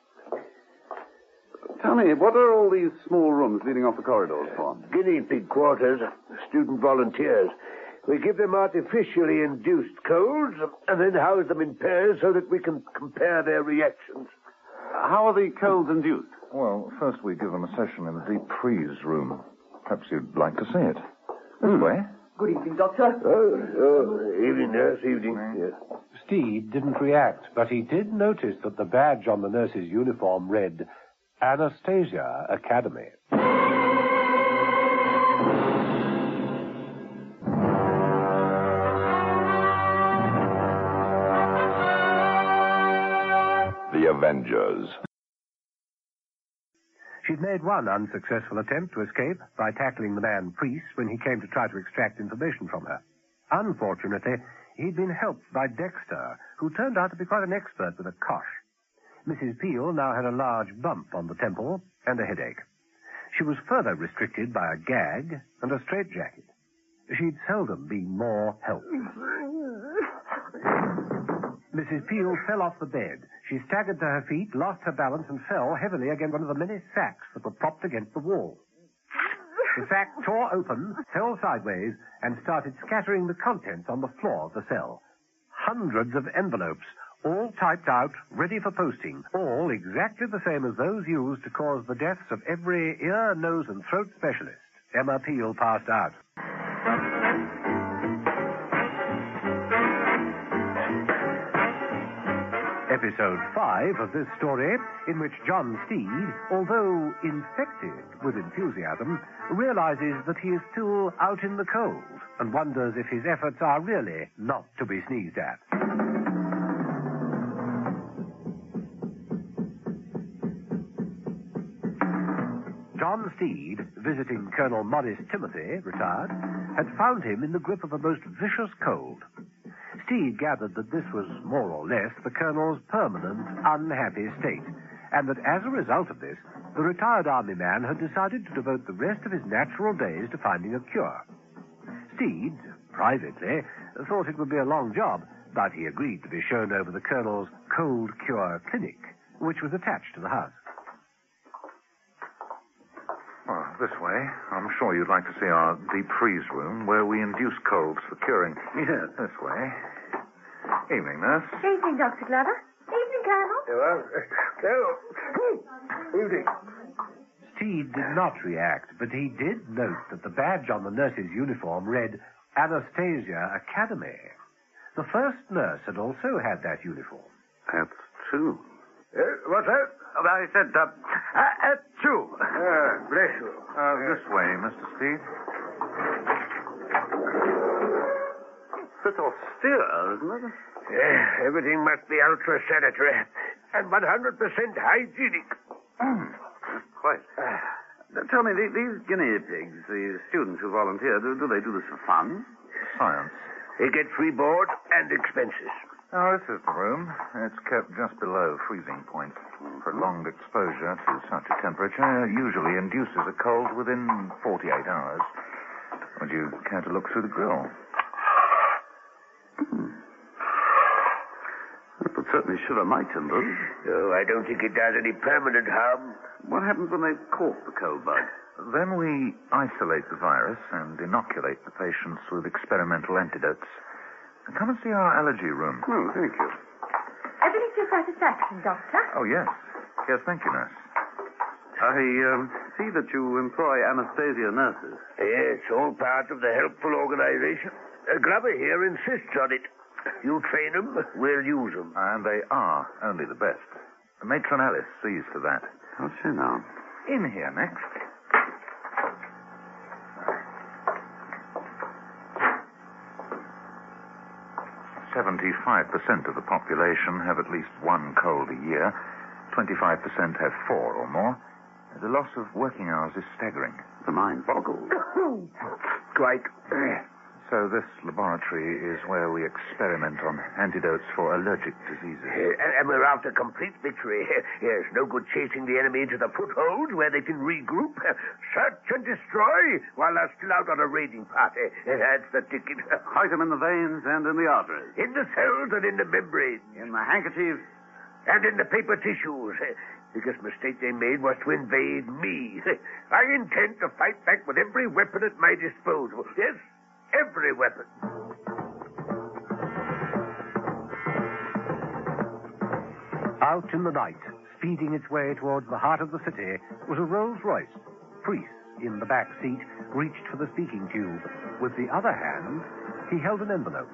S9: Tell me, what are all these small rooms leading off the corridors for?
S14: Guinea pig quarters. Student volunteers. We give them artificially induced colds and then house them in pairs so that we can compare their reactions.
S9: How are the colds induced?
S16: Well, first we give them a session in the deep freeze room. Perhaps you'd like to see it. This way.
S6: Good evening, Doctor.
S14: Evening, nurse, evening. Yes.
S5: Steed didn't react, but he did notice that the badge on the nurse's uniform read Anastasia Academy.
S10: The Avengers.
S5: She'd made one unsuccessful attempt to escape by tackling the man Priest when he came to try to extract information from her. Unfortunately, he'd been helped by Dexter, who turned out to be quite an expert with a kosh. Mrs. Peel now had a large bump on the temple and a headache. She was further restricted by a gag and a straitjacket. She'd seldom been more helped. Mrs. Peel fell off the bed. She staggered to her feet, lost her balance, and fell heavily against one of the many sacks that were propped against the wall. The sack tore open, fell sideways, and started scattering the contents on the floor of the cell. Hundreds of envelopes, all typed out, ready for posting, all exactly the same as those used to cause the deaths of every ear, nose, and throat specialist. Emma Peel passed out. Episode 5 of this story, in which John Steed, although infected with enthusiasm, realizes that he is still out in the cold and wonders if his efforts are really not to be sneezed at. John Steed, visiting Colonel Morris Timothy, retired, had found him in the grip of a most vicious cold. Steed gathered that this was more or less the Colonel's permanent, unhappy state, and that as a result of this, the retired army man had decided to devote the rest of his natural days to finding a cure. Steed, privately, thought it would be a long job, but he agreed to be shown over the Colonel's cold cure clinic, which was attached to the house.
S16: Well, this way. I'm sure you'd like to see our deep freeze room where we induce colds for curing.
S14: Yes.
S16: This way. Evening, nurse.
S13: Evening, Dr. Glover. Evening, Colonel.
S14: Evening.
S5: Steed did not react, but he did note that the badge on the nurse's uniform read Anastasia Academy. The first nurse had also had that uniform.
S7: That's true.
S14: What's that?
S7: I said, that's true.
S14: Bless you.
S16: This way, Mr. Steed.
S7: Bit austere, isn't it?
S14: Everything must be ultra-sanitary and 100% hygienic.
S7: Quite. Tell me, these guinea pigs, the students who volunteer, do they do this for fun?
S16: Science.
S14: They get free board and expenses.
S16: Oh, this is the room. It's kept just below freezing point. Prolonged exposure to such a temperature usually induces a cold within 48 hours. Would you care to look through the grill?
S7: That would certainly shiver my timbers.
S14: Oh, I don't think it does any permanent harm.
S7: What happens when they've caught the cold bug?
S16: Then we isolate the virus and inoculate the patients with experimental antidotes. Come and see our allergy room.
S7: Oh, thank you.
S13: Everything to your satisfaction, Doctor?
S16: Oh, yes. Yes, thank you, nurse.
S7: I see that you employ Anastasia nurses.
S14: Yes, all part of the helpful organization. Glover here insists on it. You train them, we'll use them.
S16: And they are only the best. Matron Alice sees to that.
S7: What's she now?
S16: In here next. "75% of the population have at least one cold a year. 25% have 4 or more. The loss of working hours is staggering.
S7: The mind boggles.
S14: Quite.
S16: So this laboratory is where we experiment on antidotes for allergic diseases.
S14: And we're after complete victory. Yes, no good chasing the enemy into the footholds where they can regroup, search and destroy while they're still out on a raiding party. That's the ticket.
S7: Hide them in the veins and in the arteries.
S14: In the cells and in the membranes.
S7: In the handkerchiefs.
S14: And in the paper tissues. The biggest mistake they made was to invade me. I intend to fight back with every weapon at my disposal. Yes, every weapon.
S5: Out in the night, Speeding its way towards the heart of the city was a Rolls-Royce. Priest, in the back seat, reached for the speaking tube. With the other hand, he held an envelope.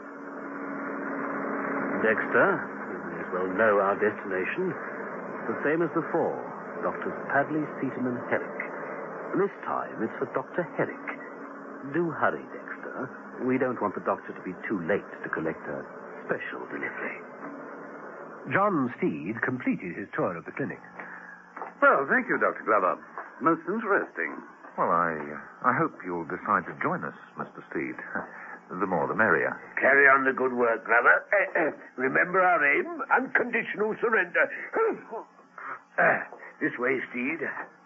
S14: Dexter, you may as well know our destination. The same as before, Doctors Padley, Seaton, and Herrick. This time it's for Dr. Herrick. Do hurry, Dexter. We don't want the doctor to be too late to collect a special delivery.
S5: John Steed completed his tour of the clinic.
S7: Well, thank you, Dr. Glover. Most interesting.
S16: Well, I hope you'll decide to join us, Mr. Steed. The more the merrier.
S17: Carry on the good work, Glover. Remember our aim, unconditional surrender. This way, Steed.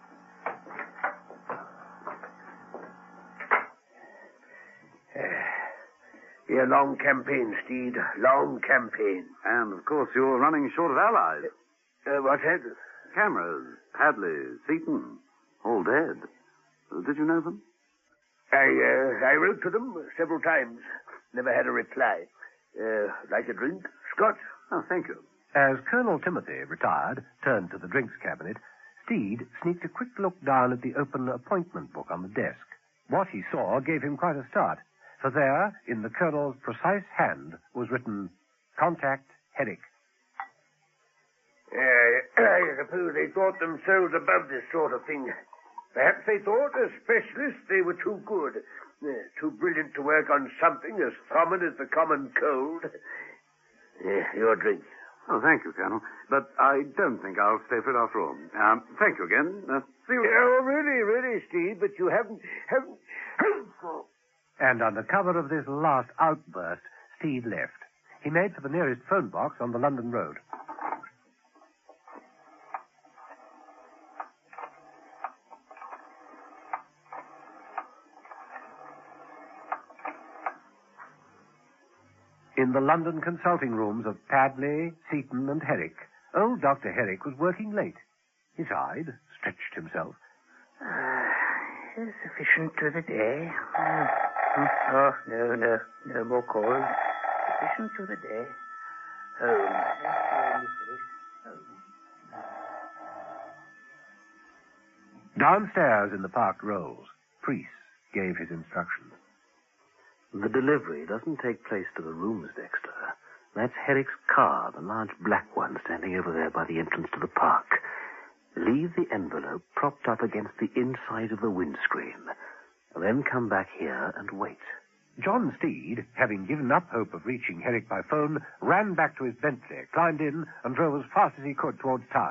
S17: A long campaign, Steed. Long campaign.
S7: And, of course, you're running short of allies.
S17: What's that?
S7: Cameras, Padley, Seaton, all dead. Did you know them?
S17: I wrote to them several times. Never had a reply. Like a drink, Scott?
S7: Oh, thank you.
S5: As Colonel Timothy, retired, turned to the drinks cabinet, Steed sneaked a quick look down at the open appointment book on the desk. What he saw gave him quite a start, for there, in the Colonel's precise hand, was written, "Contact Herrick."
S17: I suppose they thought themselves above this sort of thing. Perhaps they thought, as specialists, they were too good, too brilliant to work on something as common as the common cold. Your drink.
S7: Oh, thank you, Colonel. But I don't think I'll stay for it after all. Thank you again. See you.
S17: Oh, really, Steve, but you haven't...
S5: And under cover of this last outburst, Steed left. He made for the nearest phone box on the London road. In the London consulting rooms of Padley, Seaton, and Herrick, old Dr. Herrick was working late. He sighed, stretched himself.
S11: Sufficient to the day. Oh, no more calls. Sufficient to the day. Home.
S5: Downstairs in the parked Rolls, Priest gave his instructions.
S14: The delivery doesn't take place to the rooms, Dexter. That's Herrick's car, the large black one standing over there by the entrance to the park. Leave the envelope propped up against the inside of the windscreen. Then come back here and wait.
S5: John Steed, having given up hope of reaching Herrick by phone, ran back to his Bentley, climbed in, and drove as fast as he could towards town.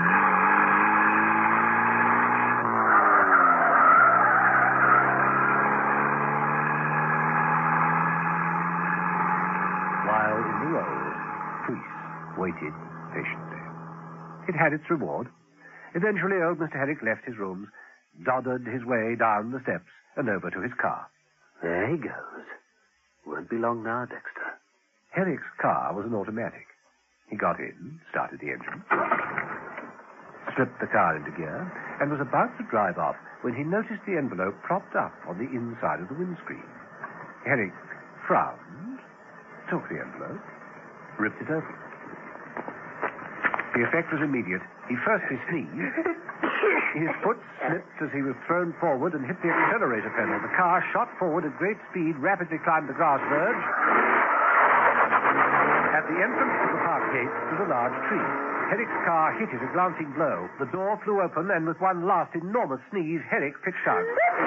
S5: While in the road, Priest waited patiently. It had its reward. Eventually, old Mr. Herrick left his rooms, doddered his way down the steps and over to his car.
S14: There he goes. Won't be long now, Dexter.
S5: Herrick's car was an automatic. He got in, started the engine, slipped the car into gear, and was about to drive off when he noticed the envelope propped up on the inside of the windscreen. Herrick frowned, took the envelope, ripped it open. The effect was immediate. He firstly sneezed. His foot slipped as he was thrown forward and hit the accelerator pedal. The car shot forward at great speed, rapidly climbed the grass verge. At the entrance to the park gate was a large tree. Herrick's car hit it a glancing blow. The door flew open, and with one last enormous sneeze, Herrick pitched out.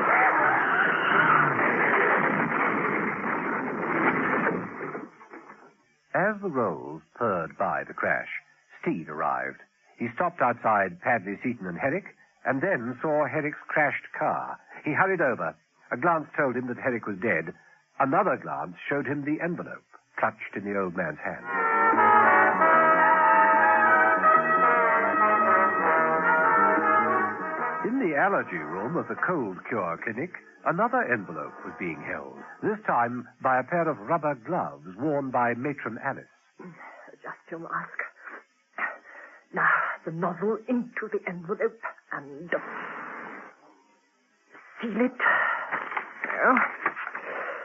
S5: As the Rolls purred by the crash, Steed arrived. He stopped outside Padley, Seaton, and Herrick, and then saw Herrick's crashed car. He hurried over. A glance told him that Herrick was dead. Another glance showed him the envelope clutched in the old man's hand. In the allergy room of the cold cure clinic, another envelope was being held, this time by a pair of rubber gloves worn by Matron Alice.
S6: Just your mask. Now, the nozzle into the envelope and seal it. So.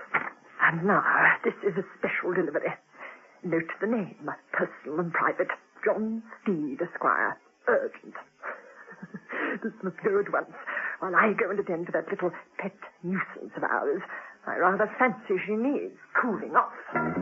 S6: And now, this is a special delivery. Note the name, personal and private. John Steed, Esquire. Urgent. This must go at once, while I go and attend to that little pet nuisance of ours. I rather fancy she needs cooling off.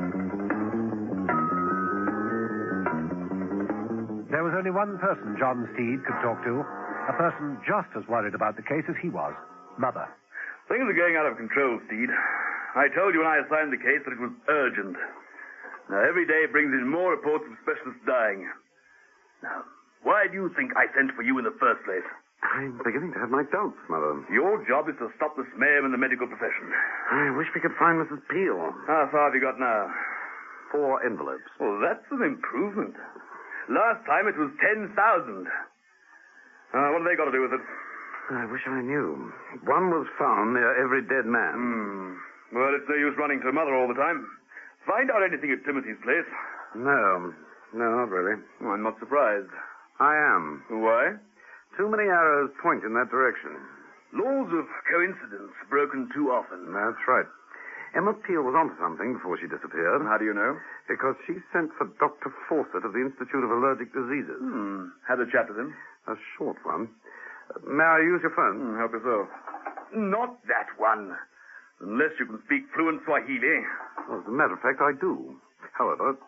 S5: There was only one person John Steed could talk to, a person just as worried about the case as he was, Mother.
S8: Things are going out of control, Steed. I told you when I assigned the case that it was urgent. Now, every day brings in more reports of specialists dying. Now, why do you think I sent for you in the first place?
S7: I'm beginning to have my doubts, Mother.
S8: Your job is to stop the smear in the medical profession.
S7: I wish we could find Mrs. Peel.
S8: How far have you got now?
S7: 4 envelopes.
S8: Well, that's an improvement. Last time it was 10,000. What have they got to do with it?
S7: I wish I knew. One was found near every dead man.
S8: Well, it's no use running to Mother all the time. Find out anything at Timothy's place.
S7: No, not really.
S8: Oh, I'm not surprised.
S7: I am.
S8: Why?
S7: Too many arrows point in that direction.
S8: Laws of coincidence broken too often.
S7: That's right. Emma Peel was onto something before she disappeared.
S8: How do you know?
S7: Because she sent for Dr. Fawcett of the Institute of Allergic Diseases.
S8: Had a chat with him?
S7: A short one. May I use your phone?
S8: Help yourself. Not that one. Unless you can speak fluent Swahili.
S7: Well, as a matter of fact, I do. However...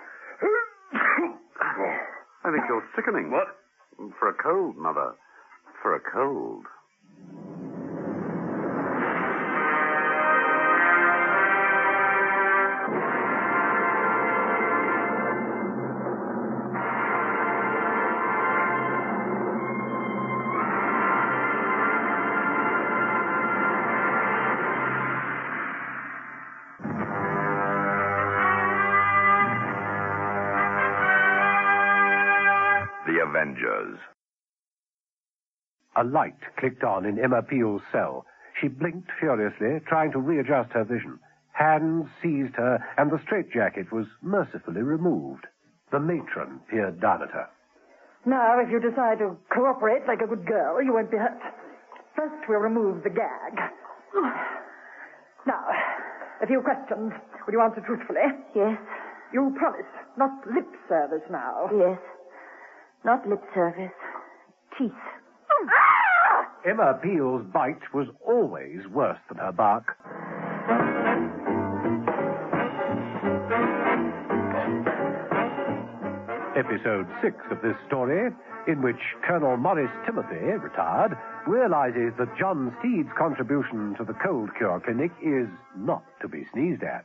S7: I think you're sickening.
S8: What?
S7: For a cold, Mother. For a cold.
S10: The Avengers.
S5: A light clicked on in Emma Peel's cell. She blinked furiously, trying to readjust her vision. Hands seized her, and the straitjacket was mercifully removed. The matron peered down at her.
S6: Now, if you decide to cooperate like a good girl, you won't be hurt. First, we'll remove the gag. Now, a few questions. Will you answer truthfully?
S13: Yes.
S6: You promise, not lip service now.
S13: Yes. Not lip service. Teeth.
S5: Emma Peel's bite was always worse than her bark. Episode 6 of this story, in which Colonel Morris Timothy, retired, realizes that John Steed's contribution to the cold cure clinic is not to be sneezed at.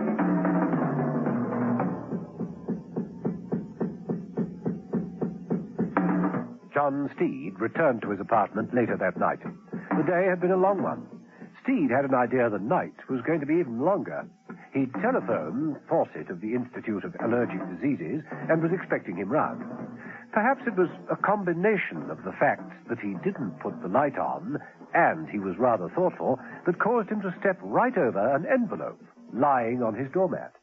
S5: John Steed returned to his apartment later that night. The day had been a long one. Steed had an idea the night was going to be even longer. He'd telephoned Fawcett of the Institute of Allergic Diseases and was expecting him round. Perhaps it was a combination of the fact that he didn't put the light on and he was rather thoughtful that caused him to step right over an envelope lying on his doormat.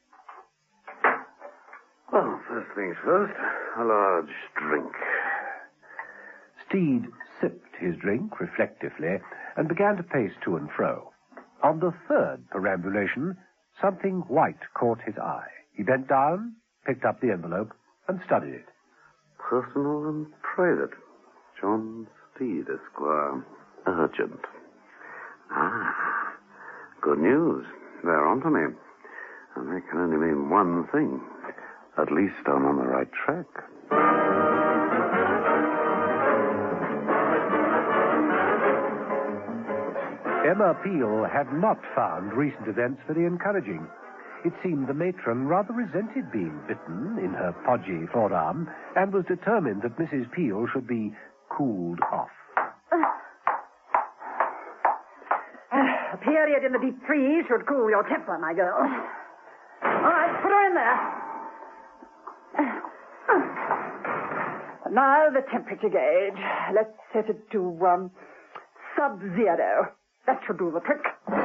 S7: Well, first things first, a large drink.
S5: Steed sipped his drink reflectively and began to pace to and fro. On the third perambulation, something white caught his eye. He bent down, picked up the envelope, and studied it.
S7: Personal and private. John Steed, Esquire. Urgent. Good news. They're on to me. And that can only mean one thing. At least I'm on the right track.
S5: Emma Peel had not found recent events very encouraging. It seemed the matron rather resented being bitten in her podgy forearm and was determined that Mrs. Peel should be cooled off.
S6: A period in the deep freeze should cool your temper, my girl. All right, put her in there. Now the temperature gauge. Let's set it to sub-zero. That should do the trick.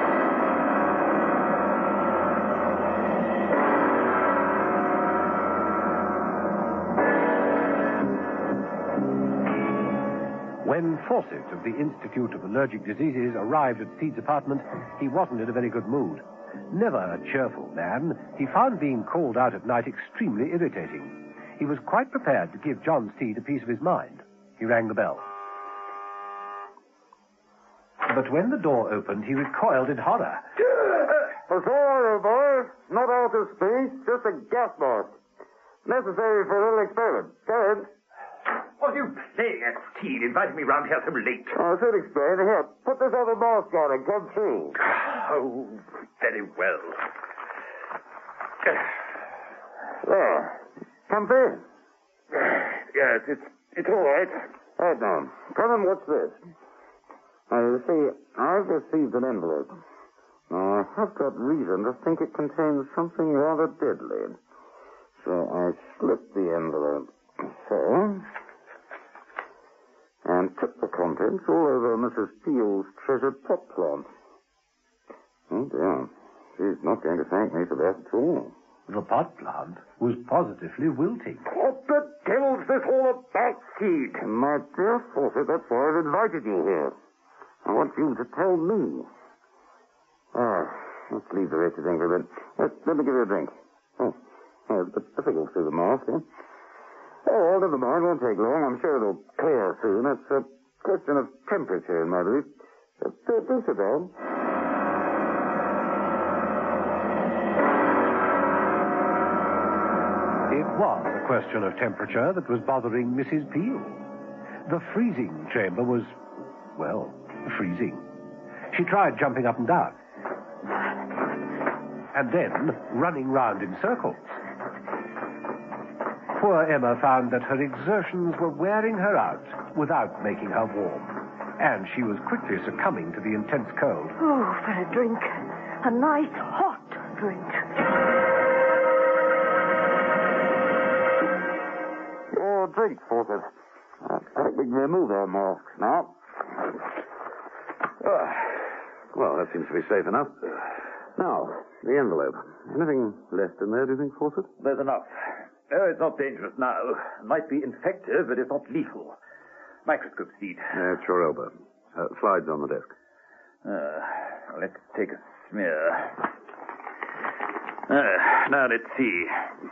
S5: When Fawcett of the Institute of Allergic Diseases arrived at Steed's apartment, he wasn't in a very good mood. Never a cheerful man, he found being called out at night extremely irritating. He was quite prepared to give John Steed a piece of his mind. He rang the bell. But when the door opened, he recoiled in horror.
S7: It's all right, boy. Not outer space, just a gas mask. Necessary for a little experiment. Go ahead.
S11: What are you playing at, Steed? Inviting me round here so late.
S7: Oh, I should explain. Here, put this other mask on and come through.
S11: Oh, very well.
S7: There. Comfy?
S11: Yes, it's all right.
S7: Right now, come and watch this. Now, you see, I've received an envelope. Now, I have got reason to think it contains something rather deadly. So I slit the envelope so, and took the contents all over Mrs. Peel's treasured pot plant. Oh, dear. She's not going to thank me for that at all.
S5: The pot plant was positively wilting.
S7: What the devil's this all about, Steed? My dear Fawcett, that's why I've invited you here. I want you to tell me. Let's leave the rest of the thing for a bit. Let me give you a drink. It's a bit difficult through the mask, eh? Oh, never mind. Won't take long. I'm sure it'll clear soon. It's a question of temperature in my belief. Do sit down.
S5: It was a question of temperature that was bothering Mrs. Peel. The freezing chamber was, well, freezing. She tried jumping up and down, and then running round in circles. Poor Emma found that her exertions were wearing her out without making her warm, and she was quickly succumbing to the intense cold.
S13: Oh, for a drink. A nice hot drink.
S7: Your drink, Fawcett. I think we can remove our masks now. Well, that seems to be safe enough. Now, the envelope. Anything left in there, do you think, Fawcett?
S11: There's enough. Oh, it's not dangerous now. It might be infective, but it's not lethal. Microscope, Steed.
S7: It's your elbow. Slides on the desk.
S11: Let's take a smear. Now, let's see.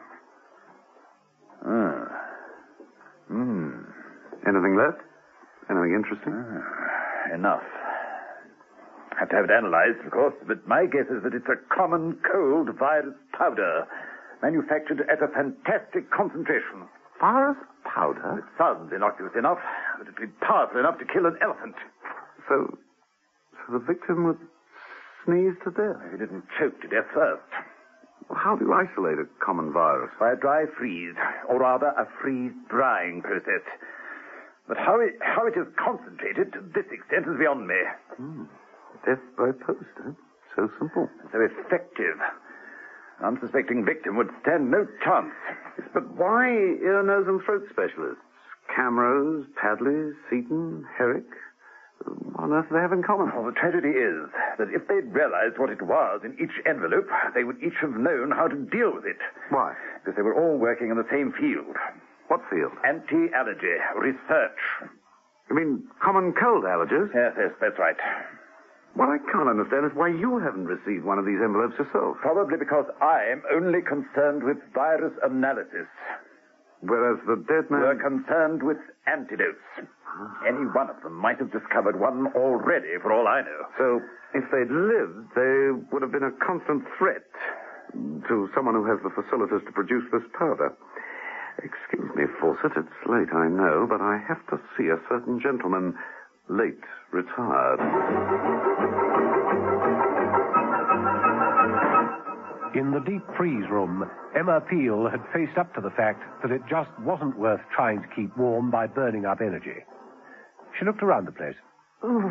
S7: Anything left? Anything interesting?
S11: Enough. Have to have it analyzed, of course, but my guess is that it's a common cold virus powder, manufactured at a fantastic concentration.
S7: Virus powder?
S11: It sounds innocuous enough, but it'd be powerful enough to kill an elephant.
S7: So the victim would sneeze to death?
S11: He didn't choke to death first.
S7: Well, how do you isolate a common virus?
S11: By a dry freeze, or rather a freeze-drying process. But how it is concentrated to this extent is beyond me.
S7: Death by post, eh? So simple.
S11: So effective. An unsuspecting victim would stand no chance.
S7: Yes, but why ear, nose, and throat specialists? Camrose, Padley, Seaton, Herrick. What on earth do they have in common?
S11: Well, the tragedy is that if they'd realized what it was in each envelope, they would each have known how to deal with it.
S7: Why?
S11: Because they were all working in the same field.
S7: What field?
S11: Anti-allergy research.
S7: You mean common cold allergies?
S11: Yes, that's right.
S7: What I can't understand is why you haven't received one of these envelopes yourself.
S11: Probably because I'm only concerned with virus analysis.
S7: Whereas the dead man...
S11: We're concerned with antidotes. Any one of them might have discovered one already, for all I know.
S7: So, if they'd lived, they would have been a constant threat to someone who has the facilities to produce this powder. Excuse me, Fawcett, it's late, I know, but I have to see a certain gentleman, late retired.
S5: In the deep freeze room, Emma Peel had faced up to the fact that it just wasn't worth trying to keep warm by burning up energy. She looked around the place.
S13: Ooh.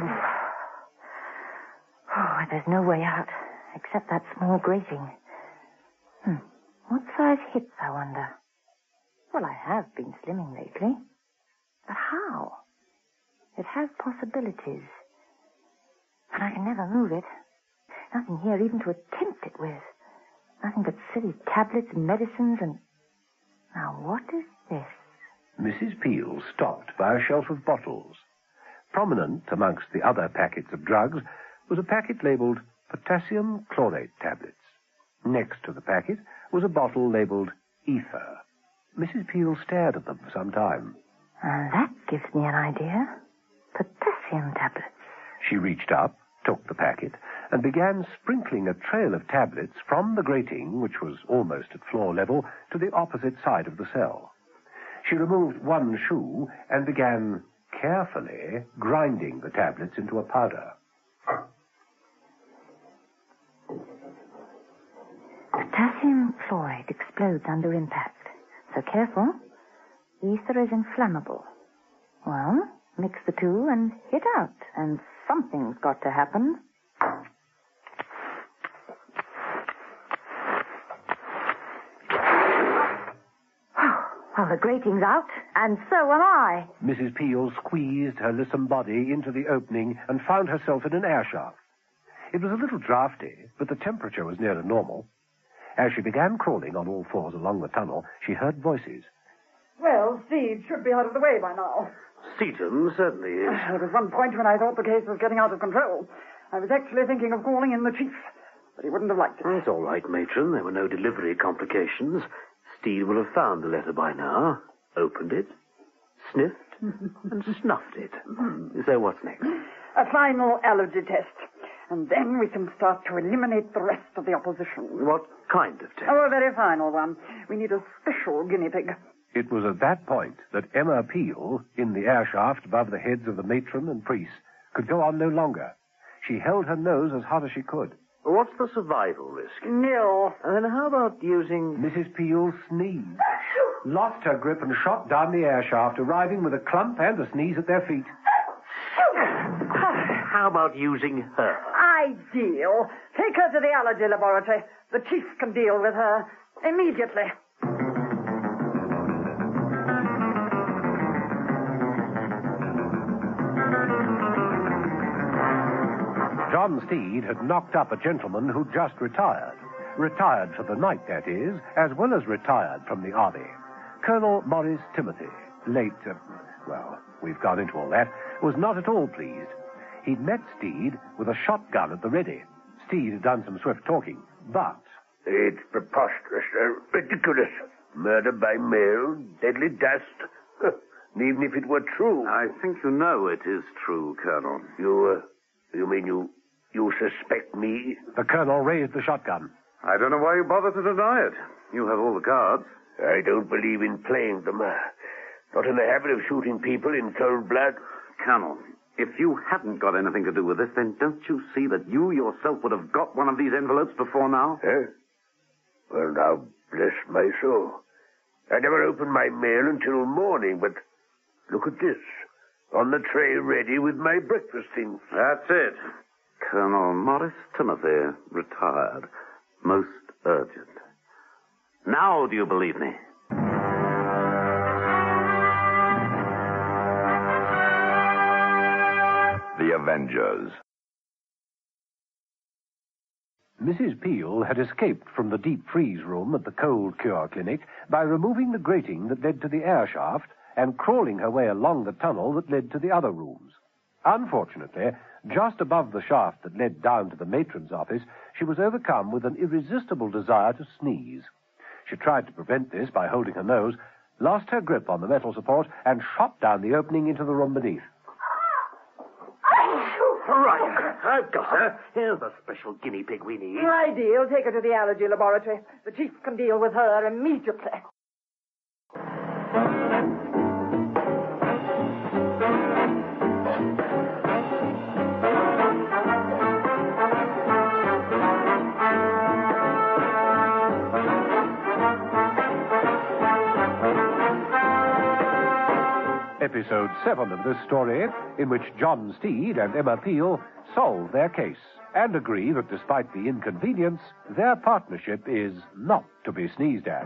S13: Oh, there's no way out, except that small grating. What size hips, I wonder? Well, I have been slimming lately. But how? It has possibilities. But I can never move it. Nothing here even to attempt it with. Nothing but silly tablets and medicines and... Now, what is this?
S5: Mrs. Peel stopped by a shelf of bottles. Prominent amongst the other packets of drugs was a packet labelled potassium chlorate tablets. Next to the packet was a bottle labelled ether. Mrs. Peel stared at them for some time.
S13: That gives me an idea. Potassium tablets.
S5: She reached up, took the packet, and began sprinkling a trail of tablets from the grating, which was almost at floor level, to the opposite side of the cell. She removed one shoe and began carefully grinding the tablets into a powder.
S13: Potassium chloride explodes under impact. So careful. Ether is inflammable. Well, mix the two and hit out, and something's got to happen. Well, the grating's out, and so am I.
S5: Mrs. Peel squeezed her lissom body into the opening and found herself in an air shaft. It was a little draughty, but the temperature was nearer normal. As she began crawling on all fours along the tunnel, she heard voices.
S6: Well, Steed should be out of the way by now.
S14: Seaton certainly is.
S6: There was one point when I thought the case was getting out of control. I was actually thinking of calling in the chief, but he wouldn't have liked it.
S14: It's all right, Matron. There were no delivery complications. Steed will have found the letter by now, opened it, sniffed, and snuffed it. So what's next?
S6: A final allergy test. And then we can start to eliminate the rest of the opposition.
S14: What kind of test?
S6: Oh, a very final one. We need a special guinea pig.
S5: It was at that point that Emma Peel, in the air shaft above the heads of the matron and priest, could go on no longer. She held her nose as hard as she could.
S14: What's the survival risk?
S6: Nil.
S14: And then how about using...
S5: Mrs. Peel sneezed, lost her grip and shot down the air shaft, arriving with a clump and a sneeze at their feet.
S14: How about using her?
S6: Ideal. Take her to the allergy laboratory. The chief can deal with her immediately.
S5: John Steed had knocked up a gentleman who'd just retired. Retired for the night, that is, as well as retired from the army. Colonel Morris Timothy, late, we've gone into all that, was not at all pleased. He'd met Steed with a shotgun at the ready. Steed had done some swift talking, but...
S17: It's preposterous, ridiculous. Murder by mail, deadly dust. Even if it were true.
S7: I think you know it is true, Colonel.
S17: You mean you suspect me?
S5: The colonel raised the shotgun.
S7: I don't know why you bother to deny it. You have all the cards.
S17: I don't believe in playing them. Not in the habit of shooting people in cold blood.
S7: Colonel, if you hadn't got anything to do with this, then don't you see that you yourself would have got one of these envelopes before now?
S17: Well, now, bless my soul. I never opened my mail until morning, but look at this. On the tray ready with my breakfast things.
S7: That's it. Colonel Morris Timothy, retired. Most urgent. Now do you believe me?
S10: The Avengers.
S5: Mrs. Peel had escaped from the deep freeze room at the cold cure clinic by removing the grating that led to the air shaft and crawling her way along the tunnel that led to the other rooms. Unfortunately, just above the shaft that led down to the matron's office, she was overcome with an irresistible desire to sneeze. She tried to prevent this by holding her nose, lost her grip on the metal support, and shot down the opening into the room beneath.
S14: Right, I've got her. Here's the special guinea pig we need.
S6: Ideal. Take her to the allergy laboratory. The chief can deal with her immediately.
S5: Episode 7 of this story, in which John Steed and Emma Peel solve their case and agree that despite the inconvenience, their partnership is not to be sneezed at.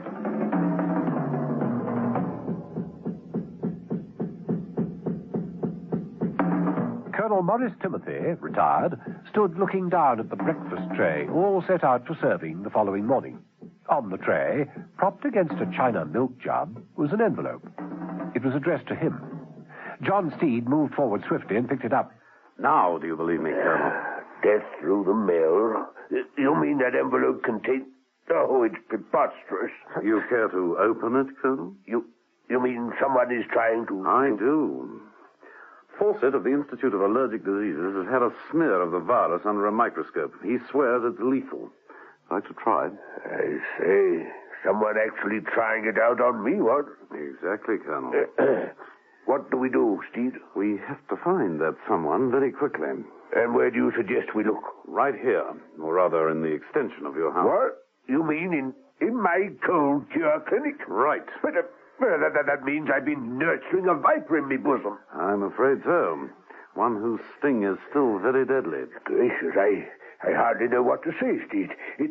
S5: Colonel Morris Timothy, retired, stood looking down at the breakfast tray, all set out for serving the following morning. On the tray, propped against a china milk jug, was an envelope. It was addressed to him. John Steed moved forward swiftly and picked it up.
S7: Now do you believe me, Colonel?
S17: Death through the mail. You mean that envelope contained... Oh, it's preposterous.
S7: You care to open it, Colonel?
S17: You mean someone is trying to...
S7: I do. Fawcett of the Institute of Allergic Diseases has had a smear of the virus under a microscope. He swears it's lethal. I'd like to try it.
S17: I say, someone actually trying it out on me, what?
S7: Exactly, Colonel.
S17: What do we do, Steed?
S7: We have to find that someone very quickly.
S17: And where do you suggest we look?
S7: Right here, or rather in the extension of your house.
S17: What? You mean in my cold cure clinic?
S7: Right.
S17: But that means I've been nurturing a viper in me bosom.
S7: I'm afraid so. One whose sting is still very deadly.
S17: Gracious, I hardly know what to say, Steed.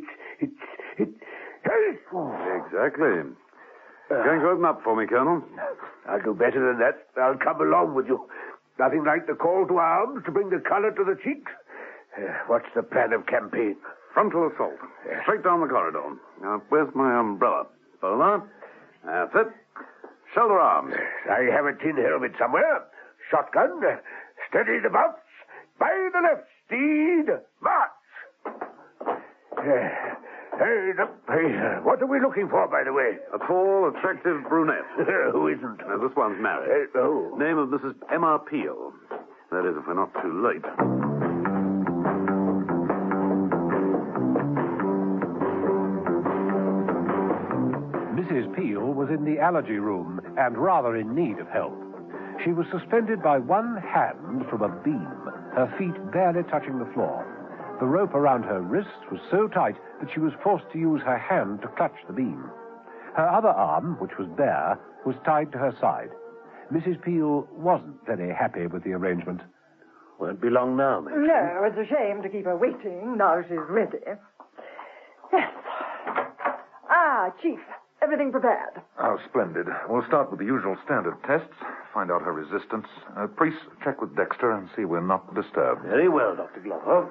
S7: Exactly. Going to open up for me, Colonel?
S17: I'll do better than that. I'll come along with you. Nothing like the call to arms to bring the color to the cheeks. What's the plan of campaign?
S7: Frontal assault. Straight down the corridor. Now, where's my umbrella? Bowler? That's it. Shoulder arms.
S17: I have a tin helmet somewhere. Shotgun. Steady the butts. By the left, Steed. March. What are we looking for, by the way?
S7: A tall, attractive brunette.
S17: Who isn't?
S7: This one's married.
S17: Oh.
S7: Name of Mrs. Emma Peel. That is, if we're not too late.
S5: Mrs. Peel was in the allergy room and rather in need of help. She was suspended by one hand from a beam, her feet barely touching the floor. The rope around her wrists was so tight that she was forced to use her hand to clutch the beam. Her other arm, which was bare, was tied to her side. Mrs. Peel wasn't very happy with the arrangement.
S14: Won't be long now, Matron.
S6: No, it's a shame to keep her waiting. Now she's ready. Yes. Chief, everything prepared.
S16: Oh, splendid. We'll start with the usual standard tests, find out her resistance. Priest, check with Dexter and see we're not disturbed.
S14: Very well, Dr. Glover.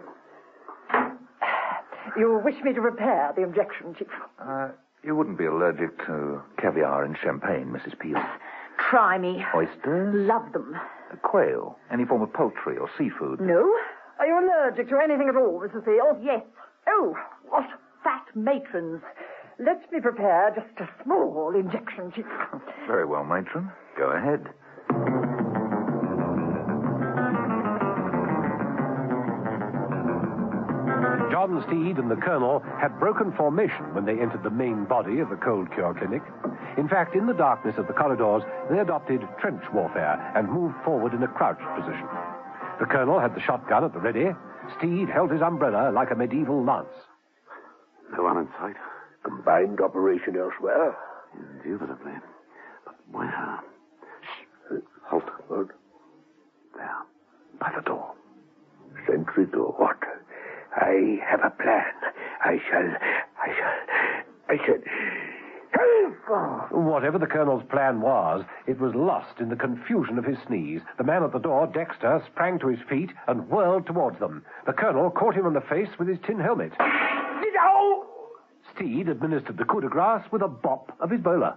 S6: You wish me to prepare the injection, Chief?
S16: You wouldn't be allergic to caviar and champagne, Mrs. Peel.
S13: Try me.
S16: Oysters?
S13: Love them.
S16: Quail? Any form of poultry or seafood?
S6: No. Are you allergic to anything at all, Mrs. Peel?
S13: Yes.
S6: Oh, what?
S13: Fat matrons.
S6: Let me prepare just a small injection, Chief.
S16: Very well, Matron. Go ahead.
S5: John Steed and the Colonel had broken formation when they entered the main body of the cold cure clinic. In fact, in the darkness of the corridors, they adopted trench warfare and moved forward in a crouched position. The Colonel had the shotgun at the ready. Steed held his umbrella like a medieval lance.
S7: No one in sight.
S17: Combined operation elsewhere?
S7: Indubitably. But where? Shh. Halt.
S17: What?
S7: There. By the door.
S17: Sentry door. What? I have a plan. I shall...
S5: Whatever the Colonel's plan was, it was lost in the confusion of his sneeze. The man at the door, Dexter, sprang to his feet and whirled towards them. The Colonel caught him on the face with his tin helmet.
S17: No!
S5: Steed administered the coup de grace with a bop of his bowler.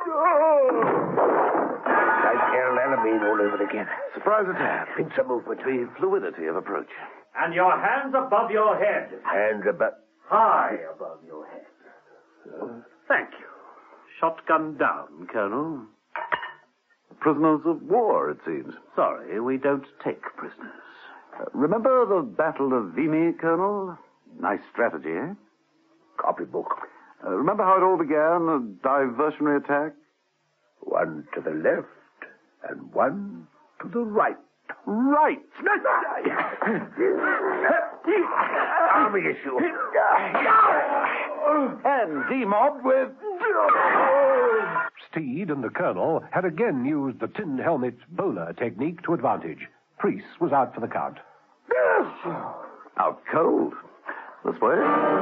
S17: Like Harold Alameen all over again.
S7: Surprise attack.
S17: Pincer movement.
S7: The fluidity of approach.
S15: And your hands above your head.
S17: Hands above...
S15: High above your head.
S12: Thank you. Shotgun down, Colonel.
S7: Prisoners of war, it seems.
S12: Sorry, we don't take prisoners.
S7: Remember the Battle of Vimy, Colonel? Nice strategy, eh?
S17: Copybook.
S7: Remember how it all began? A diversionary attack?
S17: One to the left and one to the right.
S7: Right!
S17: Army issue.
S7: And demobbed with...
S5: Steed and the Colonel had again used the tin helmet bowler technique to advantage. Priest was out for the count.
S7: Out cold. This way.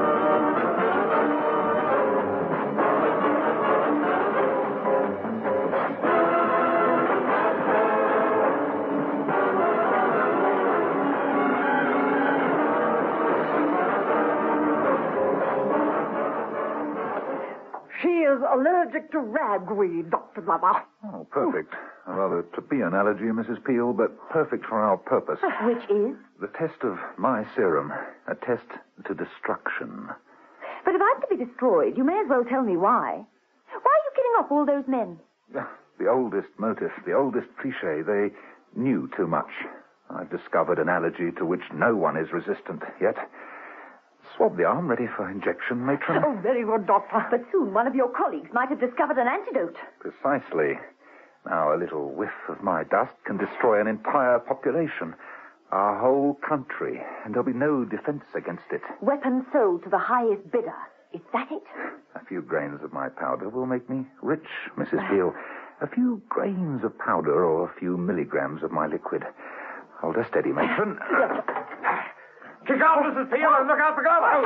S6: She is allergic to ragweed, Dr. Glover.
S16: Oh, perfect. A rather plebeian allergy, Mrs. Peel, but perfect for our purpose.
S13: Which is?
S16: The test of my serum. A test to destruction.
S13: But if I'm to be destroyed, you may as well tell me why. Why are you killing off all those men?
S16: The oldest motif, the oldest cliché. They knew too much. I've discovered an allergy to which no one is resistant yet. Swab the arm, ready for injection, matron.
S13: Oh, very good, Doctor. But soon one of your colleagues might have discovered an antidote.
S16: Precisely. Now, a little whiff of my dust can destroy an entire population. Our whole country. And there'll be no defense against it.
S13: Weapons sold to the highest bidder. Is that it?
S16: A few grains of my powder will make me rich, Mrs. Peel. A few grains of powder or a few milligrams of my liquid. Hold her steady, matron.
S17: Kick out, Mrs. Peel, and look out for Glover.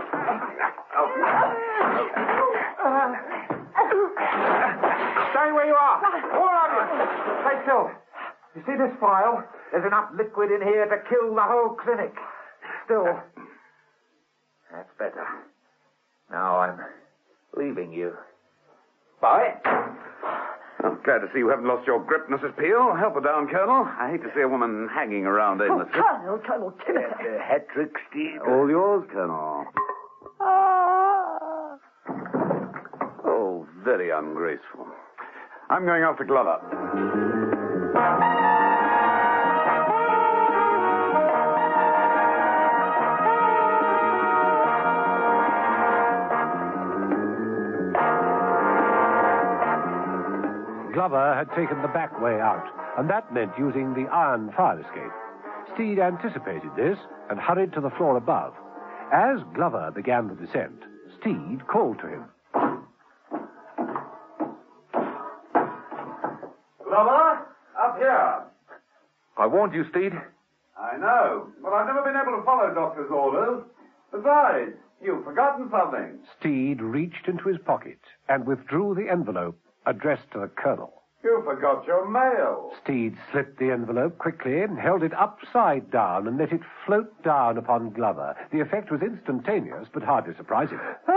S17: Stay where you are. All of you. Stay still. You see this file? There's enough liquid in here to kill the whole clinic. Still. That's better. Now I'm leaving you. Bye.
S7: I'm glad to see you haven't lost your grip, Mrs. Peel. Help her down, Colonel. I hate to see a woman hanging around aimlessly.
S13: Colonel Timothy.
S17: Hat trick, Steve.
S7: All yours, Colonel. Oh, very ungraceful. I'm going after Glover.
S5: Glover had taken the back way out, and that meant using the iron fire escape. Steed anticipated this and hurried to the floor above. As Glover began the descent, Steed called to him.
S7: Glover, up here.
S16: I warned you, Steed.
S7: I know, but I've never been able to follow doctor's orders. Besides, you've forgotten something.
S5: Steed reached into his pocket and withdrew the envelope addressed to the Colonel.
S7: You forgot your mail.
S5: Steed slipped the envelope quickly and held it upside down and let it float down upon Glover. The effect was instantaneous, but hardly surprising.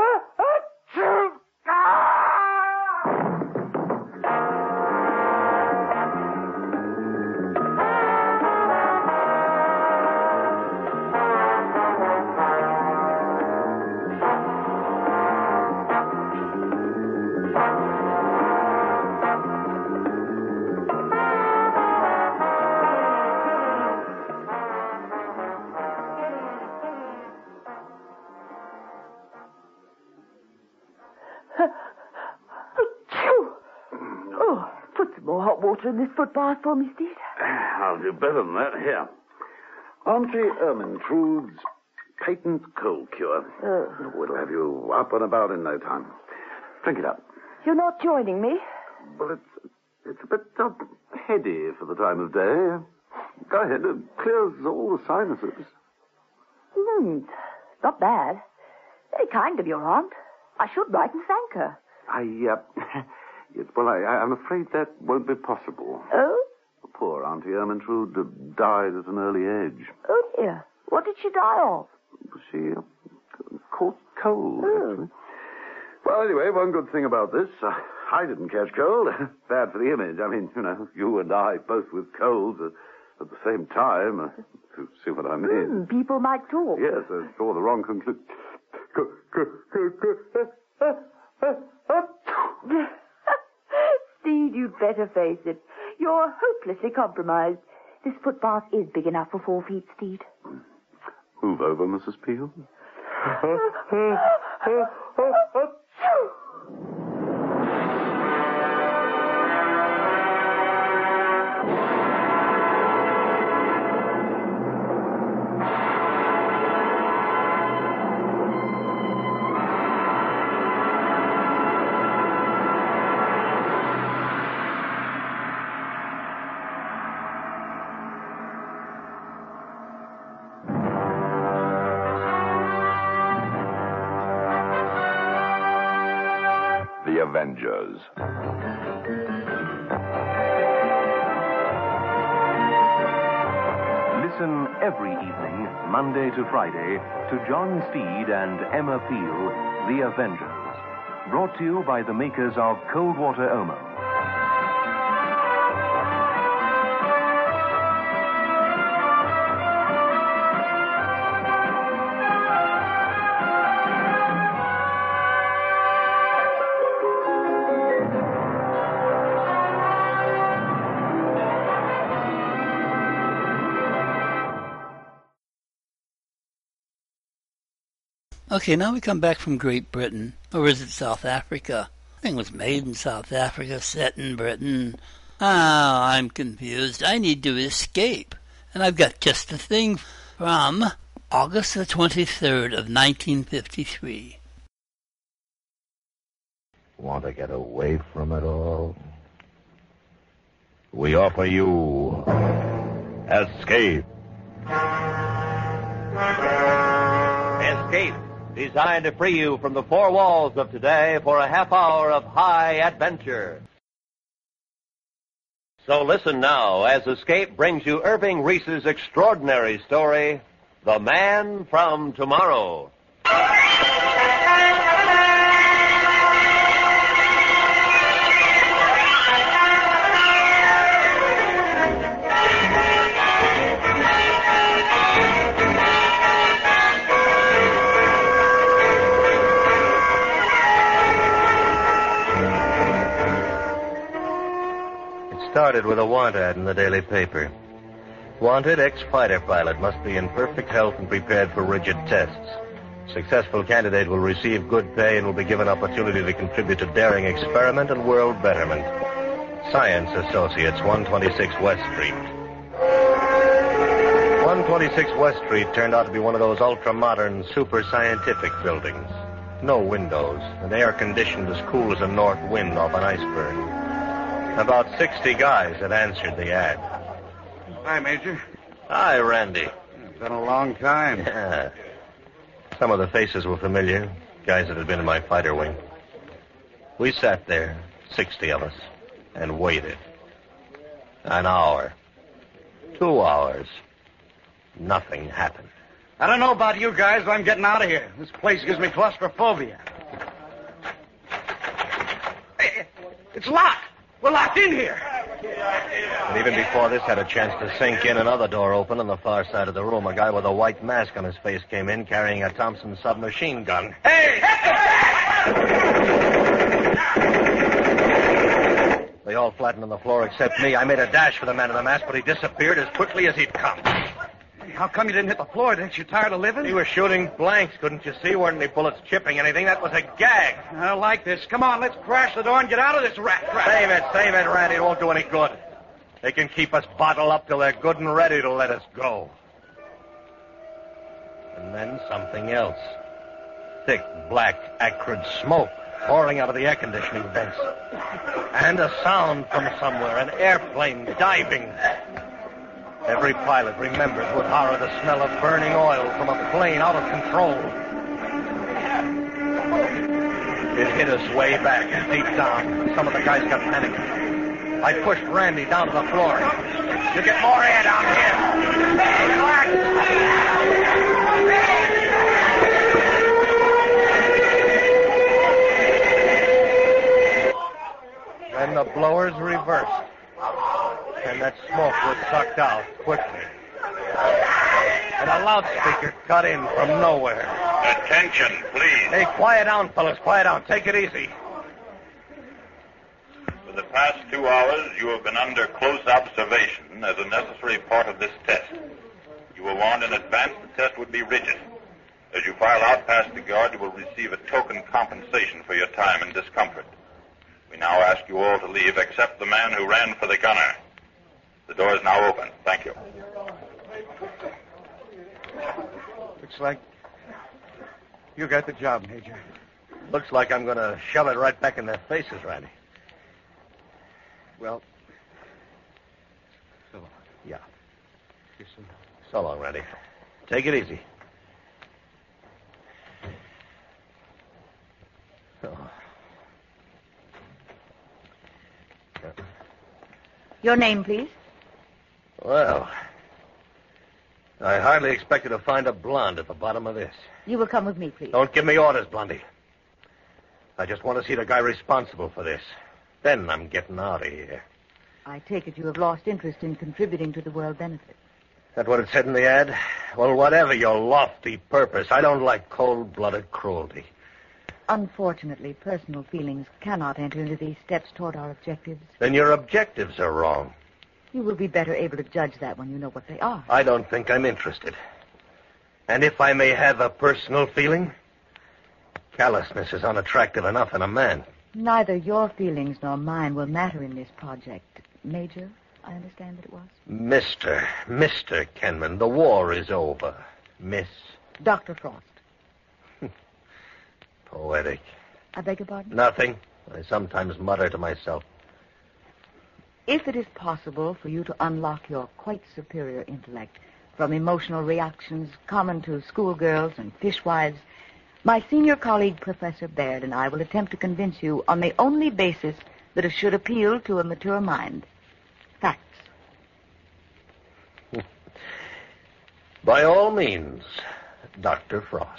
S13: In this foot bath for me, Steve?
S7: I'll do better than that. Here. Auntie Ermintrude's patent cold cure. Oh, it'll have you up and about in no time. Drink it up.
S13: You're not joining me?
S7: Well, it's a bit heady for the time of day. Go ahead. It clears all the sinuses.
S13: Not bad. Very kind of your aunt. I should write and thank her.
S7: I'm afraid that won't be possible.
S13: Oh?
S7: Poor Auntie Ermintrude died at an early age.
S13: Oh, dear. What did she die of?
S7: She caught cold, actually. Well, anyway, one good thing about this, I didn't catch cold. Bad for the image. I mean, you and I both with colds at the same time. To see what I mean.
S13: People might talk.
S7: Yes, draw the wrong conclusion.
S13: Steed, you'd better face it. You're hopelessly compromised. This foot bath is big enough for 4 feet, Steed.
S7: Move over, Mrs. Peel.
S10: The Avengers.
S18: Listen every evening, Monday to Friday, to John Steed and Emma Peel, The Avengers. Brought to you by the makers of Cold Water Omo.
S4: Okay, now we come back from Great Britain. Or is it South Africa? I think it was made in South Africa, set in Britain. I'm confused. I need to escape. And I've got just the thing from August the 23rd of 1953.
S3: Want to get away from it all? We offer you Escape.
S19: Escape, designed to free you from the four walls of today for a half hour of high adventure. So listen now as Escape brings you Irving Reese's extraordinary story, The Man from Tomorrow.
S20: Started with a want ad in the daily paper. Wanted ex-fighter pilot must be in perfect health and prepared for rigid tests. Successful candidate will receive good pay and will be given opportunity to contribute to daring experiment and world betterment. Science Associates, 126 West Street. 126 West Street turned out to be one of those ultra-modern, super-scientific buildings. No windows, and air conditioned as cool as a north wind off an iceberg. About 60 guys had answered the ad.
S21: Hi, Major.
S20: Hi, Randy.
S21: It's been a long time.
S20: Yeah. Some of the faces were familiar, guys that had been in my fighter wing. We sat there, 60 of us, and waited. An hour. 2 hours. Nothing happened.
S21: I don't know about you guys, but I'm getting out of here. This place gives me claustrophobia. Hey, it's locked. We're locked in here.
S20: And even before this had a chance to sink in, another door opened on the far side of the room. A guy with a white mask on his face came in carrying a Thompson submachine gun.
S21: Hey!
S20: They all flattened on the floor except me. I made a dash for the man in the mask, but he disappeared as quickly as he'd come.
S21: How come you didn't hit the floor? Didn't you tired of living?
S20: He was shooting blanks, couldn't you see? Weren't any bullets chipping anything? That was a gag.
S21: I don't like this. Come on, let's crash the door and get out of this rat trap.
S20: Save it, Randy. It won't do any good. They can keep us bottled up till they're good and ready to let us go. And then something else. Thick, black, acrid smoke pouring out of the air conditioning vents. And a sound from somewhere, an airplane diving. Every pilot remembers with horror the smell of burning oil from a plane out of control. It hit us way back, deep down. Some of the guys got panicked. I pushed Randy down to the floor. You get more air down here. Relax. Then the blowers reversed. And that smoke was sucked out quickly. And a loudspeaker cut in from nowhere.
S22: Attention, please.
S20: Hey, quiet down, fellas. Quiet down. Take it easy.
S22: For the past 2 hours, you have been under close observation as a necessary part of this test. You were warned in advance the test would be rigid. As you file out past the guard, you will receive a token compensation for your time and discomfort. We now ask you all to leave except the man who ran for the gunner. The door is now open. Thank you.
S21: Looks like you got the job, Major.
S20: Looks like I'm going to shove it right back in their faces, Randy.
S21: Well,
S20: so long. Yeah. So long, Randy. Take it easy. Oh.
S13: Your name, please?
S20: Well, I hardly expected to find a blonde at the bottom of this.
S13: You will come with me, please.
S20: Don't give me orders, Blondie. I just want to see the guy responsible for this. Then I'm getting out of here.
S13: I take it you have lost interest in contributing to the world benefit.
S20: That what it said in the ad? Well, whatever your lofty purpose, I don't like cold-blooded cruelty.
S13: Unfortunately, personal feelings cannot enter into these steps toward our objectives.
S20: Then your objectives are wrong.
S13: You will be better able to judge that when you know what they are.
S20: I don't think I'm interested. And if I may have a personal feeling, Callousness is unattractive enough in a man.
S1: Neither your feelings nor mine will matter in this project. Major, I understand that it was?
S20: Mr. Kenman, the war is over. Miss.
S1: Dr. Frost.
S20: Poetic.
S1: I beg your pardon?
S20: Nothing. I sometimes mutter to myself.
S1: If it is possible for you to unlock your quite superior intellect from emotional reactions common to schoolgirls and fishwives, my senior colleague, Professor Baird, and I will attempt to convince you on the only basis that it should appeal to a mature mind. Facts.
S20: By all means, Dr. Frost.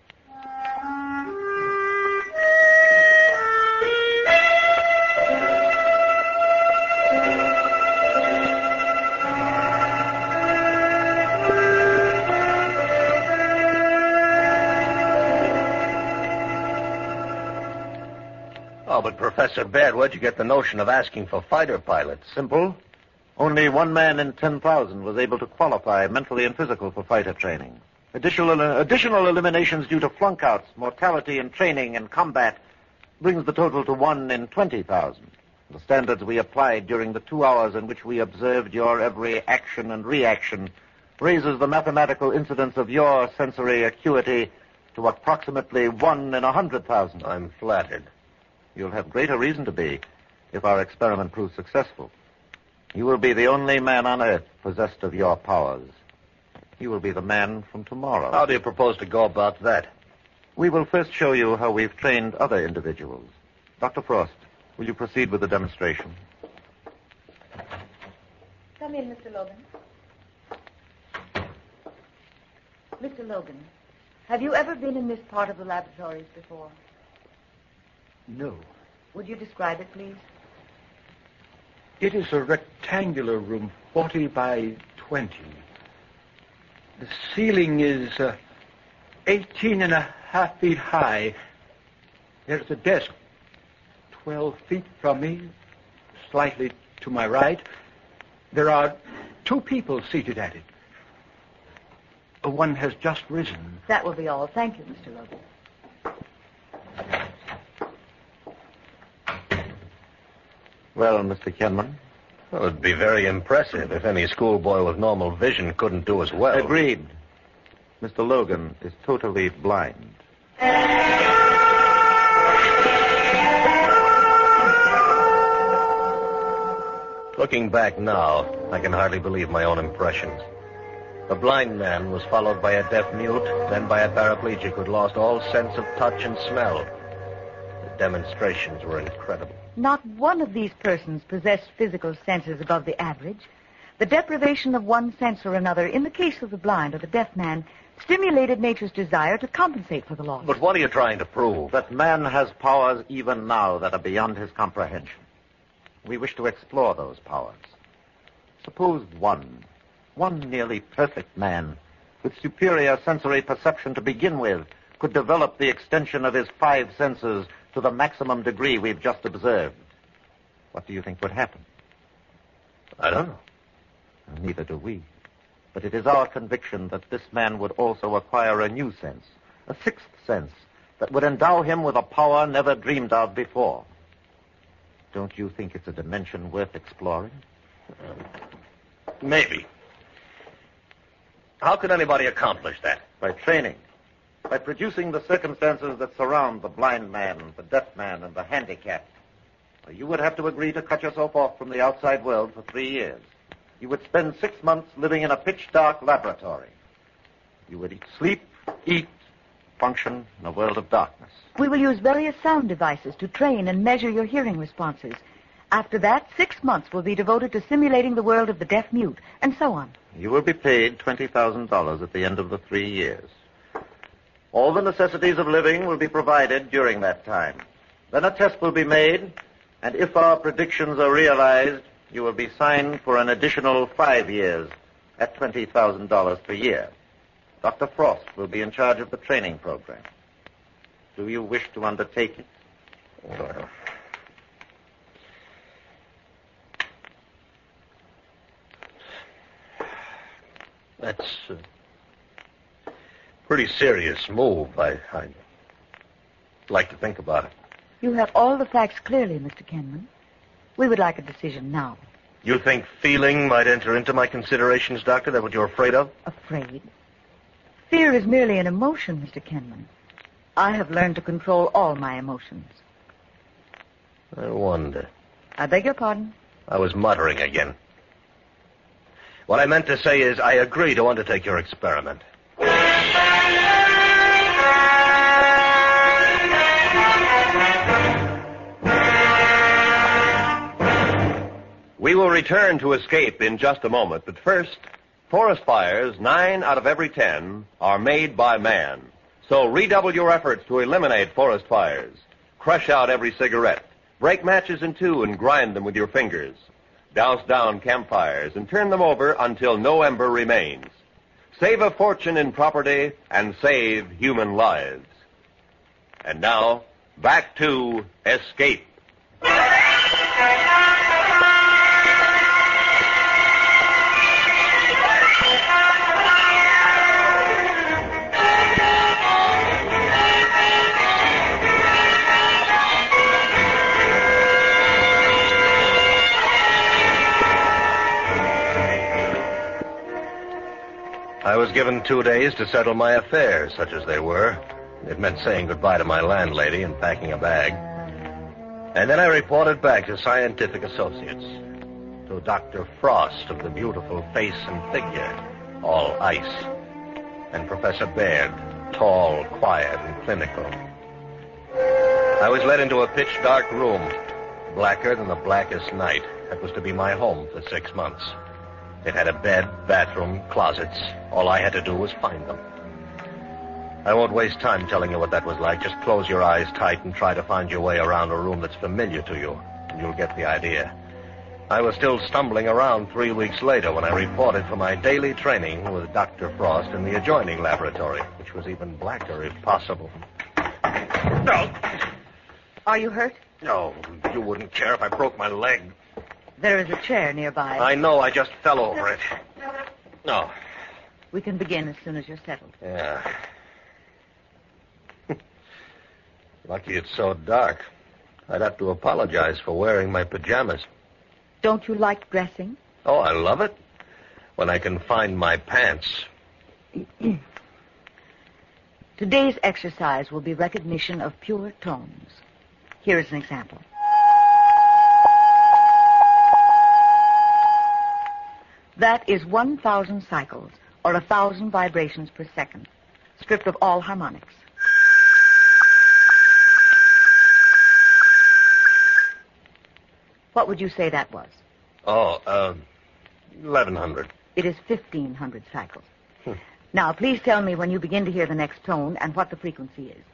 S20: Oh, but Professor Baird, where'd you get the notion of asking for fighter pilots?
S2: Simple. Only one man in 10,000 was able to qualify mentally and physical for fighter training. Additional eliminations due to flunkouts, mortality in training and combat brings the total to 1 in 20,000. The standards we applied during the 2 hours in which we observed your every action and reaction raises the mathematical incidence of your sensory acuity to approximately 1 in 100,000.
S20: I'm flattered.
S2: You'll have greater reason to be if our experiment proves successful. You will be the only man on Earth possessed of your powers. You will be the man from tomorrow.
S20: How do you propose to go about that?
S2: We will first show you how we've trained other individuals. Dr. Frost, will you proceed with the demonstration?
S1: Come in, Mr. Logan. Mr. Logan, have you ever been in this part of the laboratories before?
S23: No.
S1: Would you describe it, please?
S23: It is a rectangular room, 40 by 20. The ceiling is 18 and a half feet high. There's a desk 12 feet from me, slightly to my right. There are 2 people seated at it. One has just risen.
S1: That will be all. Thank you, Mr. Logan.
S2: Well, Mr. Kenman?
S20: Well, it'd be very impressive if any schoolboy with normal vision couldn't do as well.
S2: Agreed. Mr. Logan is totally blind.
S20: Looking back now, I can hardly believe my own impressions. The blind man was followed by a deaf mute, then by a paraplegic who'd lost all sense of touch and smell. The demonstrations were incredible.
S1: Not one of these persons possessed physical senses above the average. The deprivation of one sense or another, in the case of the blind or the deaf man, stimulated nature's desire to compensate for the loss.
S20: But what are you trying to prove?
S2: That man has powers even now that are beyond his comprehension. We wish to explore those powers. Suppose one nearly perfect man, with superior sensory perception to begin with, could develop the extension of his 5 senses to the maximum degree we've just observed. What do you think would happen?
S20: I don't know.
S2: Neither do we. But it is our conviction that this man would also acquire a new sense, a 6th sense, that would endow him with a power never dreamed of before. Don't you think it's a dimension worth exploring?
S20: Maybe. How could anybody accomplish that?
S2: By training. By producing the circumstances that surround the blind man, the deaf man, and the handicapped. You would have to agree to cut yourself off from the outside world for 3 years. You would spend 6 months living in a pitch-dark laboratory. You would sleep, eat, function in a world of darkness.
S1: We will use various sound devices to train and measure your hearing responses. After that, 6 months will be devoted to simulating the world of the deaf-mute, and so on.
S2: You will be paid $20,000 at the end of the 3 years. All the necessities of living will be provided during that time. Then a test will be made, and if our predictions are realized, you will be signed for an additional 5 years at $20,000 per year. Dr. Frost will be in charge of the training program. Do you wish to undertake it?
S20: Well, that's a pretty serious move. I'd like to think about it.
S1: You have all the facts clearly, Mr. Kenman. We would like a decision now.
S20: You think feeling might enter into my considerations, Doctor? That's what you're afraid of?
S1: Afraid? Fear is merely an emotion, Mr. Kenman. I have learned to control all my emotions.
S20: I wonder.
S1: I beg your pardon?
S20: I was muttering again. What I meant to say is I agree to undertake your experiment.
S19: We will return to Escape in just a moment, but first, forest fires, 9 out of every 10, are made by man. So redouble your efforts to eliminate forest fires. Crush out every cigarette. Break matches in two and grind them with your fingers. Douse down campfires and turn them over until no ember remains. Save a fortune in property and save human lives. And now, back to Escape.
S20: I was given 2 days to settle my affairs, such as they were. It meant saying goodbye to my landlady and packing a bag. And then I reported back to Scientific Associates, to Dr. Frost of the beautiful face and figure, all ice, and Professor Baird, tall, quiet, and clinical. I was led into a pitch-dark room, blacker than the blackest night. That was to be my home for 6 months. It had a bed, bathroom, closets. All I had to do was find them. I won't waste time telling you what that was like. Just close your eyes tight and try to find your way around a room that's familiar to you, and you'll get the idea. I was still stumbling around 3 weeks later when I reported for my daily training with Dr. Frost in the adjoining laboratory, which was even blacker if possible. No.
S1: Are you hurt?
S20: No, you wouldn't care if I broke my leg.
S1: There is a chair nearby.
S20: I know, I just fell over it. No.
S1: We can begin as soon as you're settled.
S20: Yeah. Lucky it's so dark. I'd have to apologize for wearing my pajamas.
S1: Don't you like dressing?
S20: Oh, I love it. When I can find my pants.
S1: Today's exercise will be recognition of pure tones. Here is an example. That is 1,000 cycles, or 1,000 vibrations per second, stripped of all harmonics. What would you say that was?
S20: 1,100.
S1: It is 1,500 cycles. Now, please tell me when you begin to hear the next tone and what the frequency is.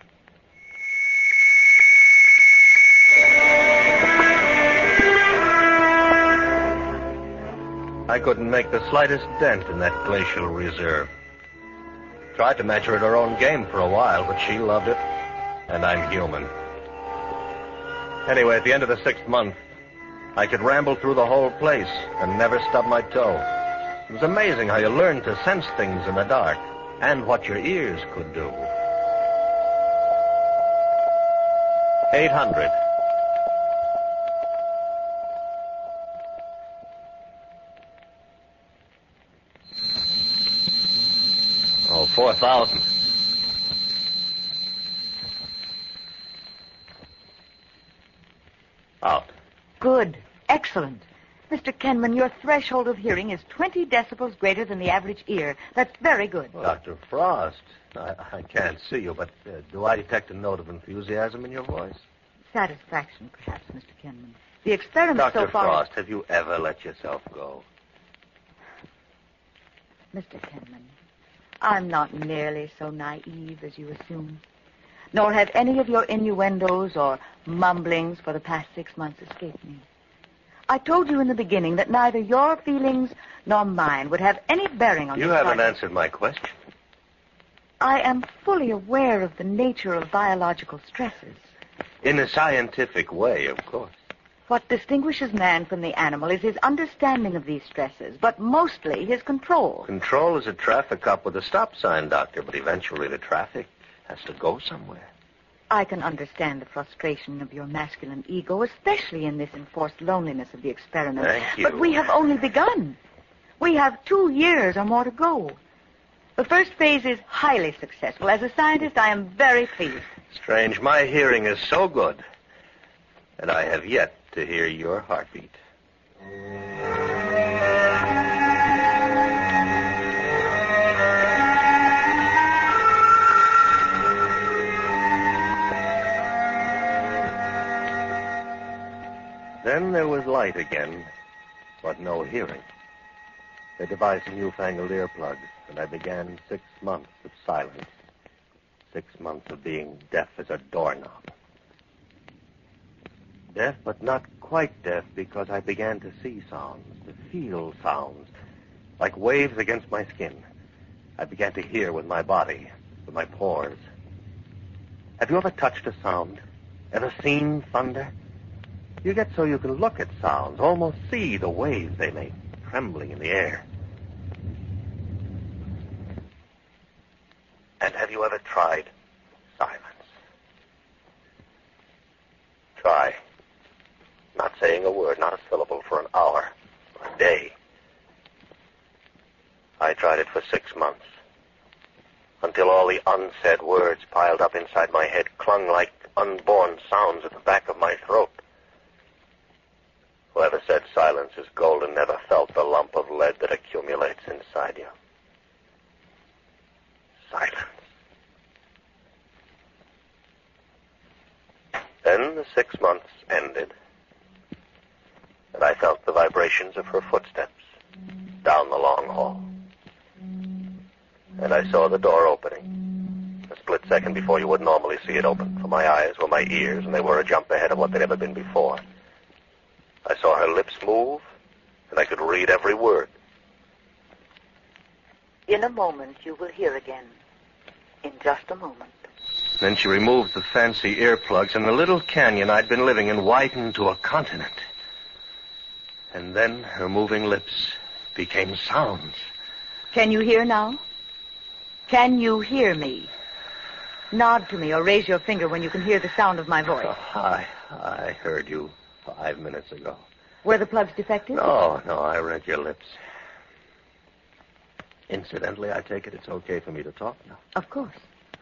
S20: I couldn't make the slightest dent in that glacial reserve. Tried to match her at her own game for a while, but she loved it, and I'm human. Anyway, at the end of the 6th month, I could ramble through the whole place and never stub my toe. It was amazing how you learn to sense things in the dark and what your ears could do. 800. Oh, 4,000. Out.
S1: Good. Excellent. Mr. Kenman, your threshold of hearing is 20 decibels greater than the average ear. That's very good.
S20: Well, Dr. Frost, I can't see you, but do I detect a note of enthusiasm in your voice?
S1: Satisfaction, perhaps, Mr. Kenman. The experiment
S20: Dr.
S1: so far...
S20: Frost, have you ever let yourself go?
S1: Mr. Kenman, I'm not nearly so naive as you assume. Nor have any of your innuendos or mumblings for the past 6 months escaped me. I told you in the beginning that neither your feelings nor mine would have any bearing on
S20: You
S1: this
S20: haven't
S1: project.
S20: answered my question.
S1: I am fully aware of the nature of biological stresses.
S20: In a scientific way, of course.
S1: What distinguishes man from the animal is his understanding of these stresses, but mostly his control.
S20: Control is a traffic cop with a stop sign, Doctor, but eventually the traffic has to go somewhere.
S1: I can understand the frustration of your masculine ego, especially in this enforced loneliness of the experiment.
S20: Thank you.
S1: But we have only begun. We have 2 years or more to go. The first phase is highly successful. As a scientist, I am very pleased.
S20: Strange, my hearing is so good that I have yet to hear your heartbeat. Then there was light again, but no hearing. They devised newfangled earplugs, and I began 6 months of silence. 6 months of being deaf as a doorknob. Deaf, but not quite deaf, because I began to see sounds, to feel sounds, like waves against my skin. I began to hear with my body, with my pores. Have you ever touched a sound? Ever seen thunder? You get so you can look at sounds, almost see the waves they make, trembling in the air. And have you ever tried silence? Try. Not saying a word, not a syllable for an hour, a day. I tried it for 6 months, until all the unsaid words piled up inside my head clung like unborn sounds at the back of my throat. Whoever said silence is golden never felt the lump of lead that accumulates inside you. Silence. Then the 6 months ended, and I felt the vibrations of her footsteps down the long hall. And I saw the door opening, a split second before you would normally see it open, for my eyes were my ears, and they were a jump ahead of what they'd ever been before. I saw her lips move, and I could read every word.
S1: In a moment, you will hear again. In just a moment.
S20: Then she removed the fancy earplugs, and the little canyon I'd been living in widened to a continent. And then her moving lips became sounds.
S1: Can you hear now? Can you hear me? Nod to me or raise your finger when you can hear the sound of my voice.
S20: Oh, I heard you 5 minutes ago.
S1: Were the plugs defective?
S20: No, I read your lips. Incidentally, I take it it's okay for me to talk now.
S1: Of course.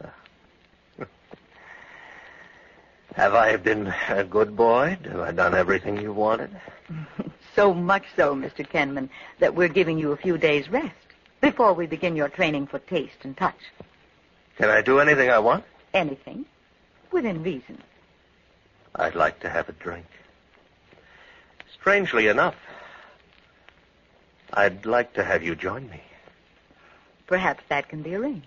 S20: Have I been a good boy? Have I done everything you wanted?
S1: So much so, Mr. Kenman, that we're giving you a few days' rest before we begin your training for taste and touch.
S20: Can I do anything I want?
S1: Anything. Within reason.
S20: I'd like to have a drink. Strangely enough, I'd like to have you join me.
S1: Perhaps that can be arranged.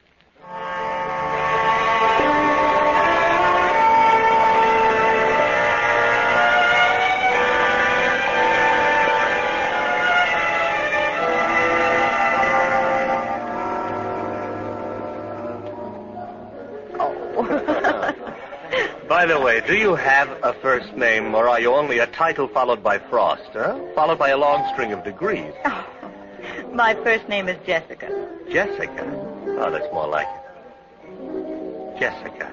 S20: By the way, do you have a first name, or are you only a title followed by Frost, huh? Followed by a long string of degrees?
S1: Oh, my first name is Jessica.
S20: Jessica? Oh, that's more like it. Jessica.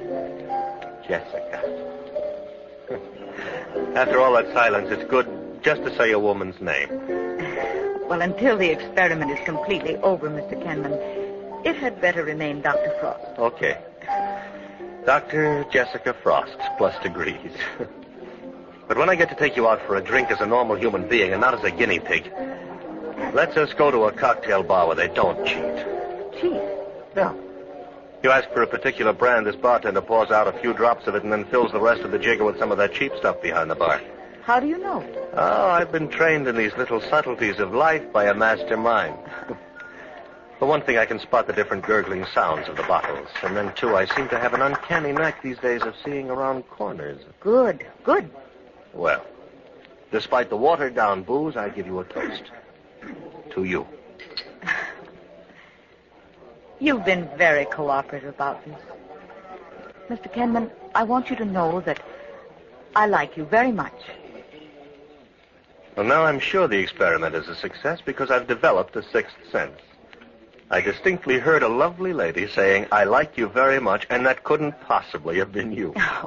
S20: After all that silence, it's good just to say a woman's name.
S1: Well, until the experiment is completely over, Mr. Kenman, it had better remain Dr. Frost.
S20: Okay. Dr. Jessica Frost, plus degrees. But when I get to take you out for a drink as a normal human being and not as a guinea pig, let's us go to a cocktail bar where they don't cheat.
S1: Cheat?
S20: Yeah. You ask for a particular brand, this bartender pours out a few drops of it and then fills the rest of the jigger with some of that cheap stuff behind the bar.
S1: How do you know?
S20: Oh, I've been trained in these little subtleties of life by a master mind. For one thing, I can spot the different gurgling sounds of the bottles. And then, too, I seem to have an uncanny knack these days of seeing around corners.
S1: Good.
S20: Well, despite the watered-down booze, I give you a toast. To you.
S1: You've been very cooperative about this. Mr. Kenman, I want you to know that I like you very much.
S20: Well, now I'm sure the experiment is a success because I've developed a sixth sense. I distinctly heard a lovely lady saying, "I like you very much," and that couldn't possibly have been you.
S1: Oh.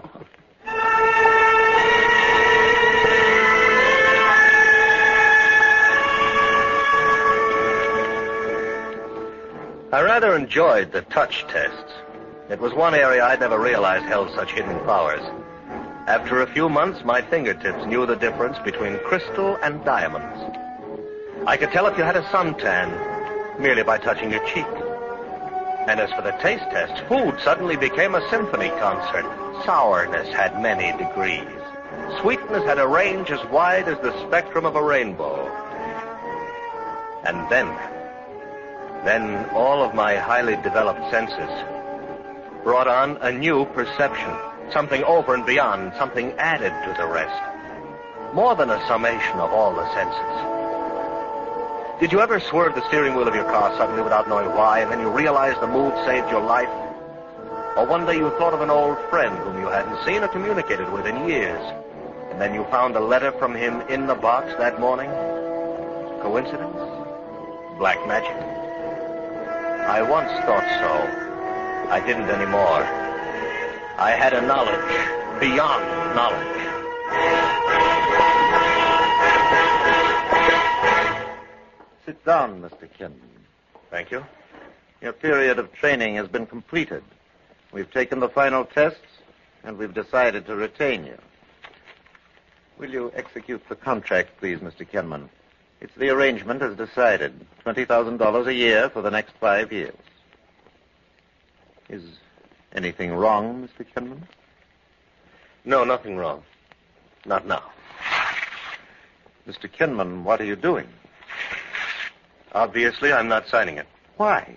S20: I rather enjoyed the touch tests. It was one area I'd never realized held such hidden powers. After a few months, my fingertips knew the difference between crystal and diamonds. I could tell if you had a suntan merely by touching your cheek. And as for the taste test, food suddenly became a symphony concert. Sourness had many degrees. Sweetness had a range as wide as the spectrum of a rainbow. And then all of my highly developed senses brought on a new perception, something over and beyond, something added to the rest. More than a summation of all the senses. Did you ever swerve the steering wheel of your car suddenly without knowing why, and then you realized the move saved your life? Or one day you thought of an old friend whom you hadn't seen or communicated with in years, and then you found a letter from him in the box that morning? Coincidence? Black magic? I once thought so. I didn't anymore. I had a knowledge beyond knowledge.
S2: Sit down, Mr. Kinman.
S20: Thank you.
S2: Your period of training has been completed. We've taken the final tests, and we've decided to retain you. Will you execute the contract, please, Mr. Kinman? It's the arrangement as decided. $20,000 a year for the next 5 years. Is anything wrong, Mr. Kinman?
S20: No, nothing wrong. Not now.
S2: Mr. Kinman, what are you doing?
S20: Obviously, I'm not signing it.
S2: Why?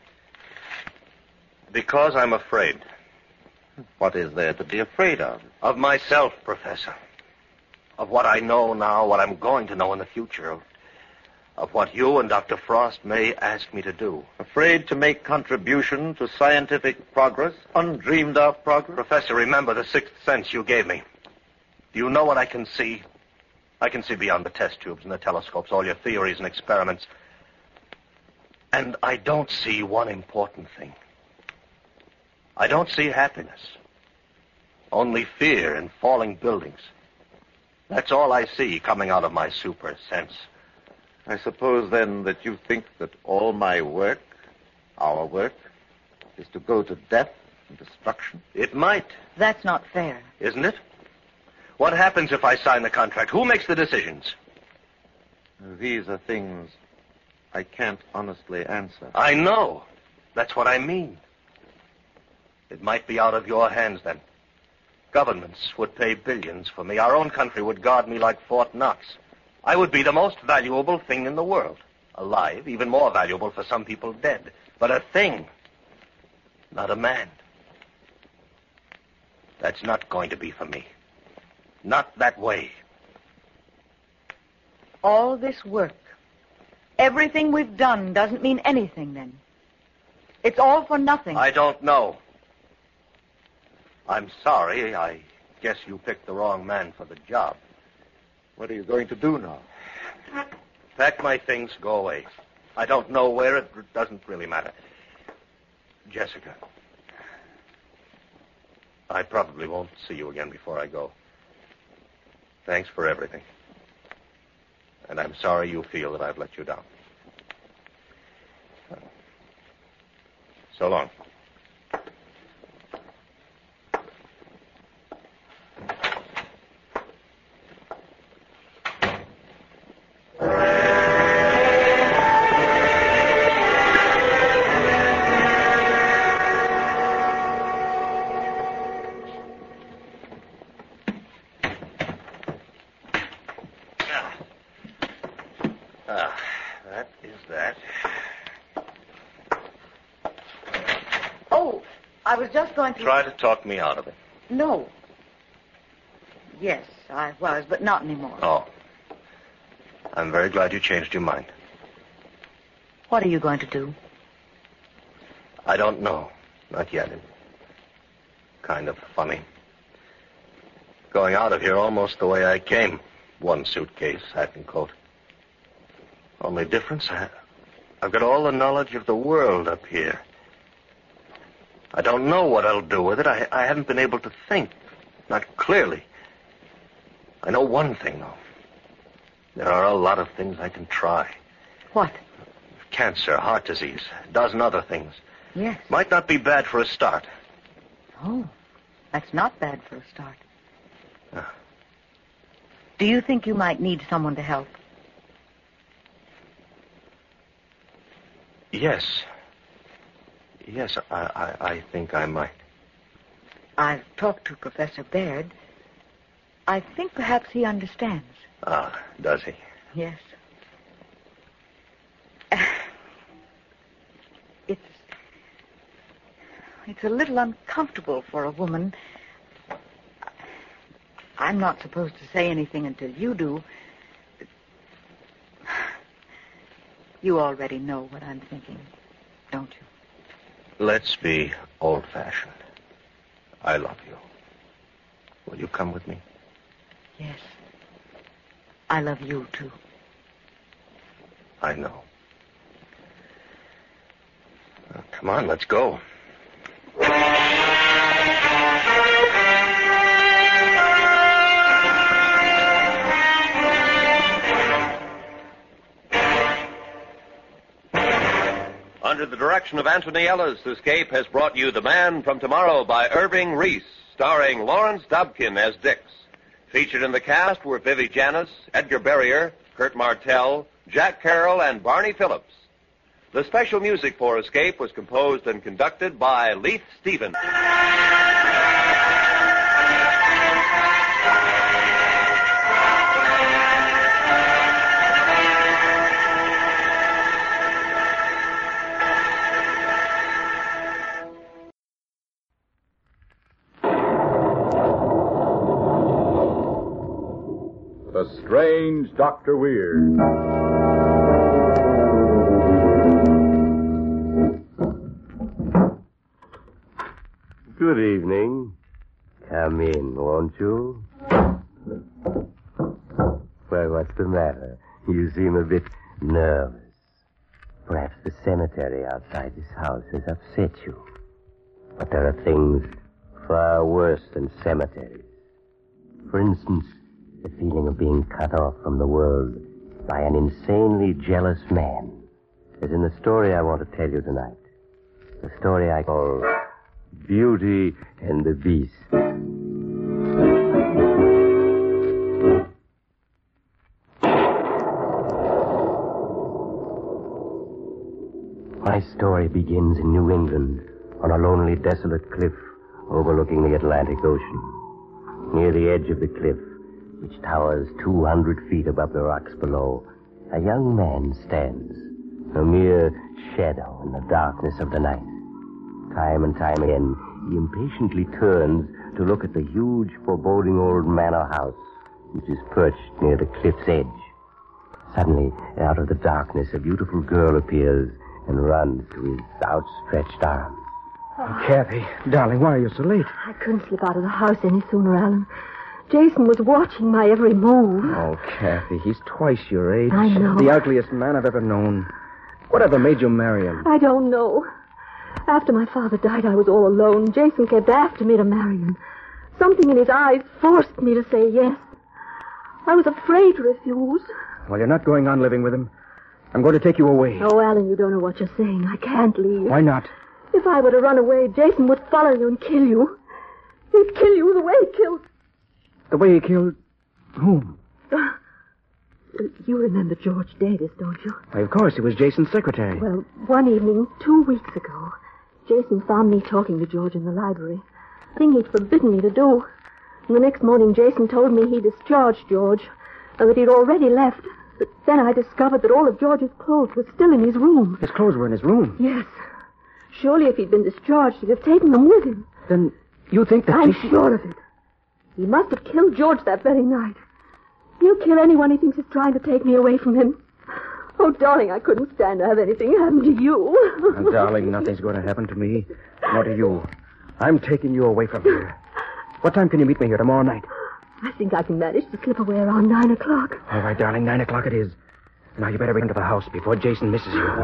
S20: Because I'm afraid.
S2: What is there to be afraid of?
S20: Of myself, Professor. Of what I know now, what I'm going to know in the future. Of what you and Dr. Frost may ask me to do.
S2: Afraid to make contribution to scientific progress, undreamed of progress?
S20: Professor, remember the sixth sense you gave me. Do you know what I can see? I can see beyond the test tubes and the telescopes, all your theories and experiments. And I don't see one important thing. I don't see happiness. Only fear in falling buildings. That's all I see coming out of my super sense.
S2: I suppose, then, that you think that all my work, our work, is to go to death and destruction?
S20: It might.
S1: That's not fair.
S20: Isn't it? What happens if I sign the contract? Who makes the decisions?
S2: These are things I can't honestly answer.
S20: I know. That's what I mean. It might be out of your hands, then. Governments would pay billions for me. Our own country would guard me like Fort Knox. I would be the most valuable thing in the world. Alive, even more valuable for some people dead. But a thing, not a man. That's not going to be for me. Not that way.
S1: All this work, everything we've done doesn't mean anything, then. It's all for nothing.
S20: I don't know. I'm sorry. I guess you picked the wrong man for the job.
S2: What are you going to do now?
S20: Pack my things, go away. I don't know where. It doesn't really matter. Jessica, I probably won't see you again before I go. Thanks for everything. And I'm sorry you feel that I've let you down. So long. That is that.
S1: Oh, I was just going to...
S20: Try to talk me out of it.
S1: No. Yes, I was, but not anymore.
S20: Oh. I'm very glad you changed your mind.
S1: What are you going to do?
S20: I don't know. Not yet. It's kind of funny. Going out of here almost the way I came. One suitcase, hat and coat. Only difference, I've got all the knowledge of the world up here. I don't know what I'll do with it. I haven't been able to think. Not clearly. I know one thing, though. There are a lot of things I can try.
S1: What?
S20: Cancer, heart disease, a dozen other things.
S1: Yes.
S20: Might not be bad for a start.
S1: Oh, that's not bad for a start. Do you think you might need someone to help?
S20: Yes. Yes, I think I might.
S1: I've talked to Professor Baird. I think perhaps he understands.
S20: Ah, does he?
S1: Yes. It's a little uncomfortable for a woman. I'm not supposed to say anything until you do. You already know what I'm thinking, don't you?
S20: Let's be old-fashioned. I love you. Will you come with me?
S1: Yes. I love you, too.
S20: I know. Come on, let's go. Under the direction of Anthony Ellis, Escape has brought you The Man from Tomorrow by Irving Reese, starring Lawrence Dobkin as Dix. Featured in the cast were Vivi Janis, Edgar Barrier, Kurt Martell, Jack Carroll, and Barney Phillips. The special music for Escape was composed and conducted by Leith Stevens.
S8: The Strange Dr. Weird.
S9: Good evening. Come in, won't you? Well, what's the matter? You seem a bit nervous. Perhaps the cemetery outside this house has upset you. But there are things far worse than cemeteries. For instance, the feeling of being cut off from the world by an insanely jealous man. As in the story I want to tell you tonight. The story I call Beauty and the Beast. My story begins in New England, on a lonely, desolate cliff overlooking the Atlantic Ocean. Near the edge of the cliff, which towers 200 feet above the rocks below, a young man stands, a mere shadow in the darkness of the night. Time and time again, he impatiently turns to look at the huge, foreboding old manor house, which is perched near the cliff's edge. Suddenly, out of the darkness, a beautiful girl appears and runs to his outstretched arms.
S11: Oh, Kathy, darling, why are you so late?
S24: I couldn't slip out of the house any sooner, Alan. Jason was watching my every move.
S11: Oh, Kathy, he's twice your age.
S24: I know.
S11: The ugliest man I've ever known. Whatever made you marry him?
S24: I don't know. After my father died, I was all alone. Jason kept after me to marry him. Something in his eyes forced me to say yes. I was afraid to refuse.
S11: Well, you're not going on living with him. I'm going to take you away.
S24: Oh, Alan, you don't know what you're saying. I can't leave.
S11: Why not?
S24: If I were to run away, Jason would follow you and kill you. He'd kill you the way he killed...
S11: The way he killed... whom?
S24: You remember George Davis, don't you?
S11: Why, of course, he was Jason's secretary.
S24: Well, one evening, 2 weeks ago, Jason found me talking to George in the library. A thing he'd forbidden me to do. And the next morning, Jason told me he discharged George, and that he'd already left. But then I discovered that all of George's clothes were still in his room.
S11: His clothes were in his room?
S24: Yes. Surely if he'd been discharged, he'd have taken them with him.
S11: Then you think that...
S24: I'm sure of it. He must have killed George that very night. He'll kill anyone he thinks is trying to take me away from him. Oh, darling, I couldn't stand to have anything happen to you.
S11: Oh, darling, nothing's going to happen to me. Nor to you. I'm taking you away from here. What time can you meet me here tomorrow night?
S24: I think I can manage to slip away around 9 o'clock.
S11: All right, darling, 9 o'clock it is. Now you better return to the house before Jason misses you.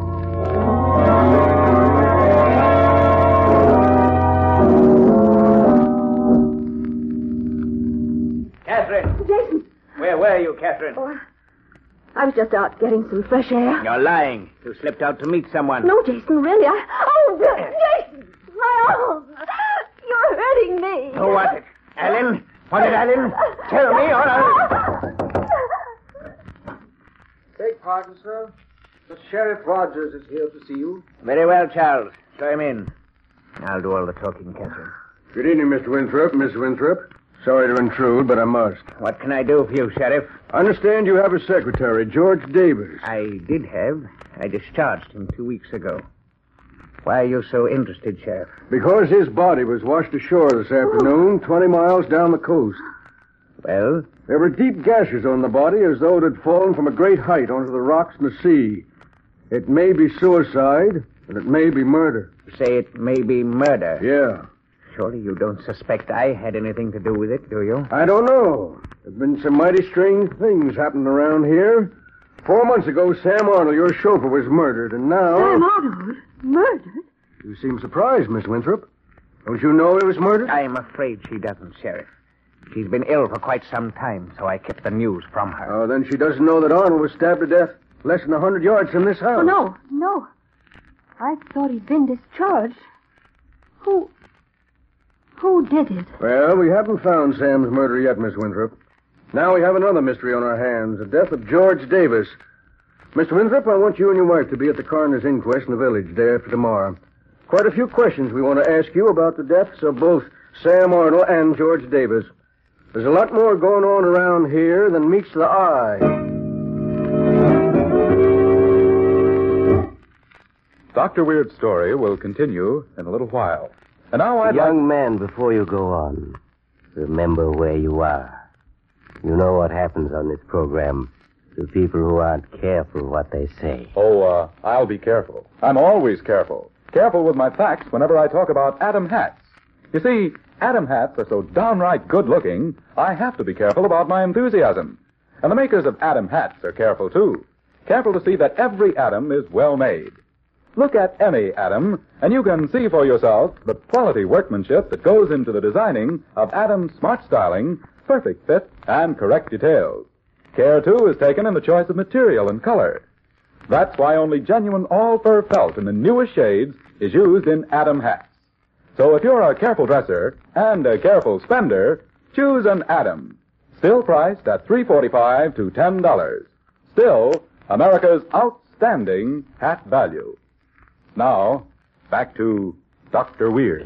S6: Catherine!
S24: Jason!
S6: Where were you, Catherine?
S24: Oh, I was just out getting some fresh air.
S6: You're lying. You slipped out to meet someone.
S24: No, Jason, really. Jason! My arm! You're hurting me.
S6: Who was it? Alan? Was it Alan? Tell me, or I'll...
S12: Beg pardon, sir. The Sheriff Rogers is here to see you.
S6: Very well, Charles. Show him in. I'll do all the talking, Catherine.
S14: Good evening, Mr. Winthrop, Miss Winthrop. Sorry to intrude, but I must.
S6: What can I do for you, Sheriff?
S14: I understand you have a secretary, George Davis.
S6: I did have. I discharged him 2 weeks ago. Why are you so interested, Sheriff?
S14: Because his body was washed ashore this afternoon, 20 miles down the coast.
S6: Well?
S14: There were deep gashes on the body as though it had fallen from a great height onto the rocks in the sea. It may be suicide, and it may be murder.
S6: You say it may be murder?
S14: Yeah.
S6: Surely you don't suspect I had anything to do with it, do you?
S14: I don't know. There's been some mighty strange things happening around here. 4 months ago, Sam Arnold, your chauffeur, was murdered, and now...
S24: Sam Arnold? Murdered?
S14: You seem surprised, Miss Winthrop. Don't you know he was murdered?
S6: I'm afraid she doesn't, Sheriff. She's been ill for quite some time, so I kept the news from her.
S14: Oh, then she doesn't know that Arnold was stabbed to death less than 100 yards from this house.
S24: Oh, no. I thought he'd been discharged. Who did it?
S14: Well, we haven't found Sam's murder yet, Miss Winthrop. Now we have another mystery on our hands, the death of George Davis. Mr. Winthrop, I want you and your wife to be at the coroner's inquest in the village day after tomorrow. Quite a few questions we want to ask you about the deaths of both Sam Arnold and George Davis. There's a lot more going on around here than meets the eye.
S8: Dr. Weird's story will continue in a little while. And now
S9: Young man, before you go on, remember where you are. You know what happens on this program to people who aren't careful what they say.
S8: Oh, I'll be careful. I'm always careful. Careful with my facts whenever I talk about Adam hats. You see, Adam hats are so downright good-looking, I have to be careful about my enthusiasm. And the makers of Adam hats are careful, too. Careful to see that every Adam is well made. Look at any Adam, and you can see for yourself the quality workmanship that goes into the designing of Adam's smart styling, perfect fit, and correct details. Care, too, is taken in the choice of material and color. That's why only genuine all-fur felt in the newest shades is used in Adam hats. So if you're a careful dresser and a careful spender, choose an Adam. Still priced at $3.45 to $10. Still, America's outstanding hat value. Now, back to Dr. Weir.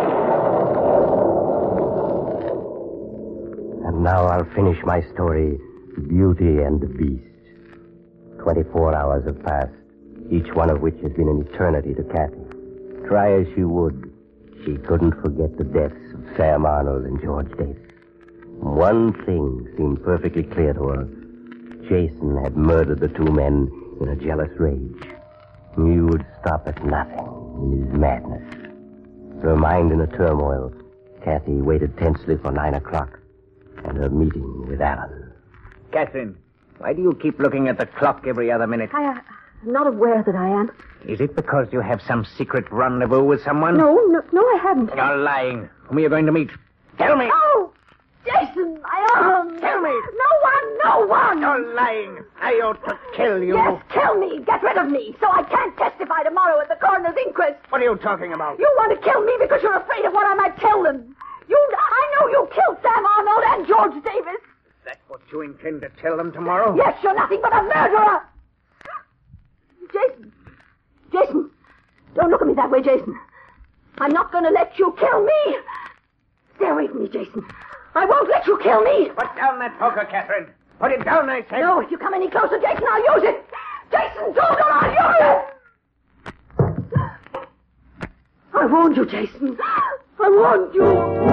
S9: And now I'll finish my story, Beauty and the Beast. 24 hours have passed, each one of which has been an eternity to Kathy. Try as she would, she couldn't forget the deaths of Sam Arnold and George Davis. One thing seemed perfectly clear to her. Jason had murdered the two men in a jealous rage. He would stop at nothing in his madness. Her mind in a turmoil, Kathy waited tensely for 9 o'clock and her meeting with Alan.
S6: Catherine, why do you keep looking at the clock every other minute?
S24: I'm not aware that I am.
S6: Is it because you have some secret rendezvous with someone?
S24: No, I haven't.
S6: You're lying. Whom are you going to meet? Tell me.
S24: Oh, Jason, my arm.
S6: Tell me.
S24: No one.
S6: You're lying. I ought to kill you.
S24: Yes, kill me. Get rid of me so I can't testify tomorrow at the coroner's inquest.
S6: What are you talking about?
S24: You want to kill me because you're afraid of what I might tell them. I know you killed Sam Arnold and George Davis.
S6: Is that what you intend to tell them tomorrow?
S24: Yes, you're nothing but a murderer. Jason, don't look at me that way, Jason. I'm not going to let you kill me. Stay away from me, Jason. I won't let you kill me.
S6: Put down that poker, Catherine. Put it down, I said.
S24: No, if you come any closer, Jason, I'll use it. Jason, don't, or I'll use it. I warned you, Jason. I warned you.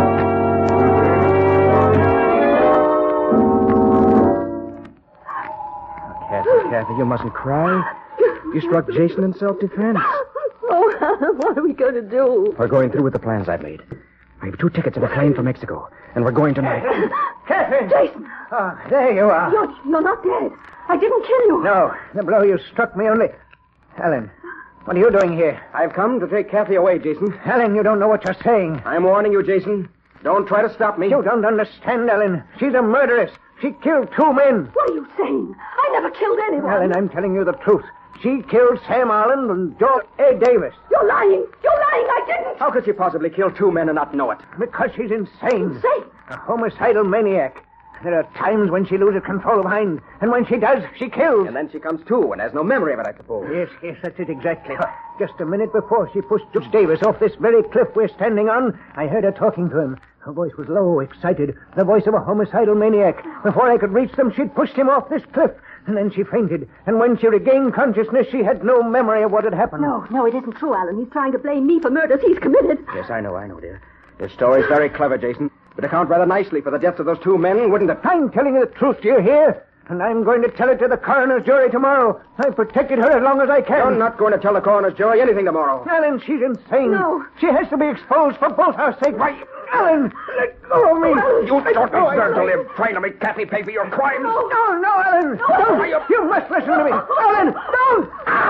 S11: Kathy, you mustn't cry. You struck Jason in self-defense.
S24: Oh, what are we going to do?
S11: We're going through with the plans I've made. I have 2 tickets in a plane for Mexico, and we're going tonight.
S6: Catherine!
S24: Jason!
S6: Oh, there you are.
S24: You're not dead. I didn't kill you.
S6: No, the blow you struck me only... Helen, what are you doing here?
S11: I've come to take Kathy away, Jason.
S6: Helen, you don't know what you're saying.
S11: I'm warning you, Jason. Don't try to stop me.
S6: You don't understand, Helen. She's a murderess. She killed 2 men.
S24: What are you saying? I never killed anyone.
S6: Helen, I'm telling you the truth. She killed Sam Arlen and George A. Davis.
S24: You're lying. You're lying. I didn't.
S11: How could she possibly kill 2 men and not know it?
S6: Because she's insane.
S24: Insane?
S6: A homicidal maniac. There are times when she loses control of mind, and when she does, she kills.
S11: And then she comes to and has no memory of it, I suppose.
S6: Yes, that's it exactly. Just a minute before she pushed George Davis off this very cliff we're standing on, I heard her talking to him. Her voice was low, excited, the voice of a homicidal maniac. Before I could reach them, she'd pushed him off this cliff. And then she fainted. And when she regained consciousness, she had no memory of what had happened.
S24: No, it isn't true, Alan. He's trying to blame me for murders he's committed.
S11: Yes, I know, dear. Your story's very clever, Jason. Would account rather nicely for the deaths of those 2 men, wouldn't it?
S6: I'm telling you the truth, do you hear? And I'm going to tell it to the coroner's jury tomorrow. I've protected her as long as I can.
S11: You're not going to tell the coroner's jury anything tomorrow.
S6: Alan, she's insane.
S24: No.
S6: She has to be exposed for both our sakes. Why, Alan, let go of me.
S11: You don't deserve to live trying to make Kathy pay for your crimes.
S6: No, Alan. No. Don't. You must listen to me. Alan, don't.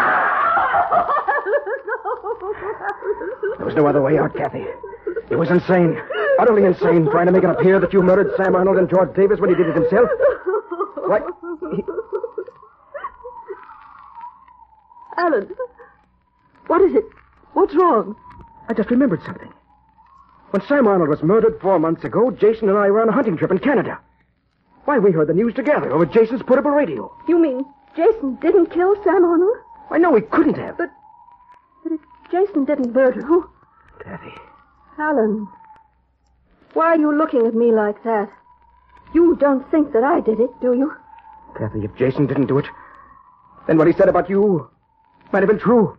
S11: There was no other way out, Kathy. He was insane. Utterly insane, trying to make it appear that you murdered Sam Arnold and George Davis when he did it himself. Why,
S24: Alan, what is it? What's wrong?
S11: I just remembered something. When Sam Arnold was murdered 4 months ago, Jason and I were on a hunting trip in Canada. Why, we heard the news together over Jason's portable radio.
S24: You mean Jason didn't kill Sam Arnold?
S11: I know he couldn't have.
S24: But if Jason didn't murder who?
S11: Kathy.
S24: Alan, why are you looking at me like that? You don't think that I did it, do you?
S11: Kathy, if Jason didn't do it, then what he said about you might have been true.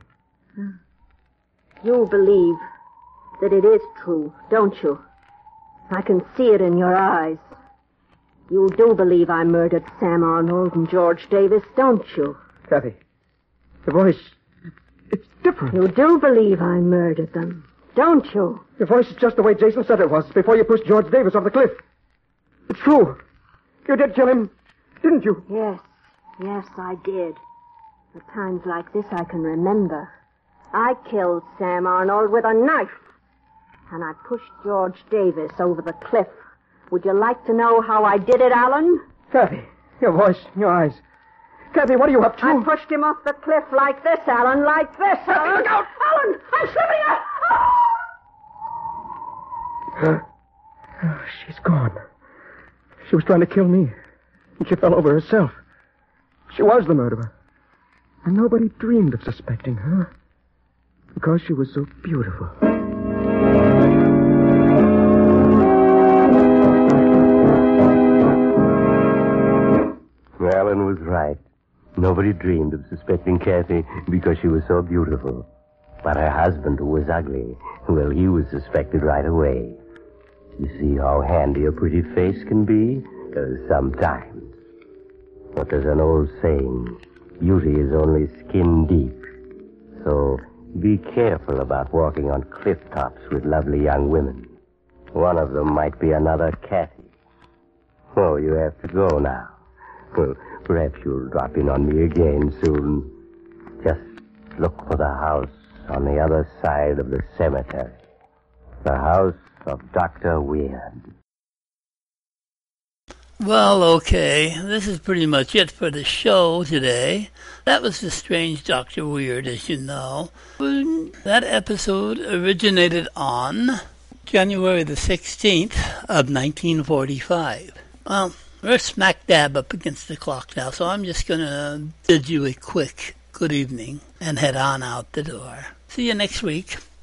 S24: You believe that it is true, don't you? I can see it in your eyes. You do believe I murdered Sam Arnold and George Davis, don't you?
S11: Kathy, the voice, it's different.
S24: You do believe I murdered them, don't you?
S11: Your voice is just the way Jason said it was before you pushed George Davis off the cliff. It's true. You did kill him, didn't you?
S24: Yes, I did. At times like this, I can remember. I killed Sam Arnold with a knife. And I pushed George Davis over the cliff. Would you like to know how I did it, Alan?
S11: Kathy, your voice, your eyes. Kathy, what are you up to?
S24: I pushed him off the cliff like this, Alan, like this.
S11: Kathy, look out!
S24: Alan, I'm slipping out!
S11: Oh, she's gone. She was trying to kill me. And she fell over herself. She was the murderer. And nobody dreamed of suspecting her. Because she was so beautiful.
S9: Alan was right. Nobody dreamed of suspecting Kathy because she was so beautiful. But her husband, who was ugly, well, he was suspected right away. You see how handy a pretty face can be? Sometimes. What there's an old saying, beauty is only skin deep. So be careful about walking on cliff tops with lovely young women. One of them might be another Kathy. Oh, you have to go now. Well, perhaps you'll drop in on me again soon. Just look for the house on the other side of the cemetery. The house of Dr. Weird.
S4: Well, okay. This is pretty much it for the show today. That was The Strange Dr. Weird, as you know. That episode originated on January the 16th of 1945. Well, we're smack dab up against the clock now, so I'm just going to bid you a quick good evening and head on out the door. See you next week.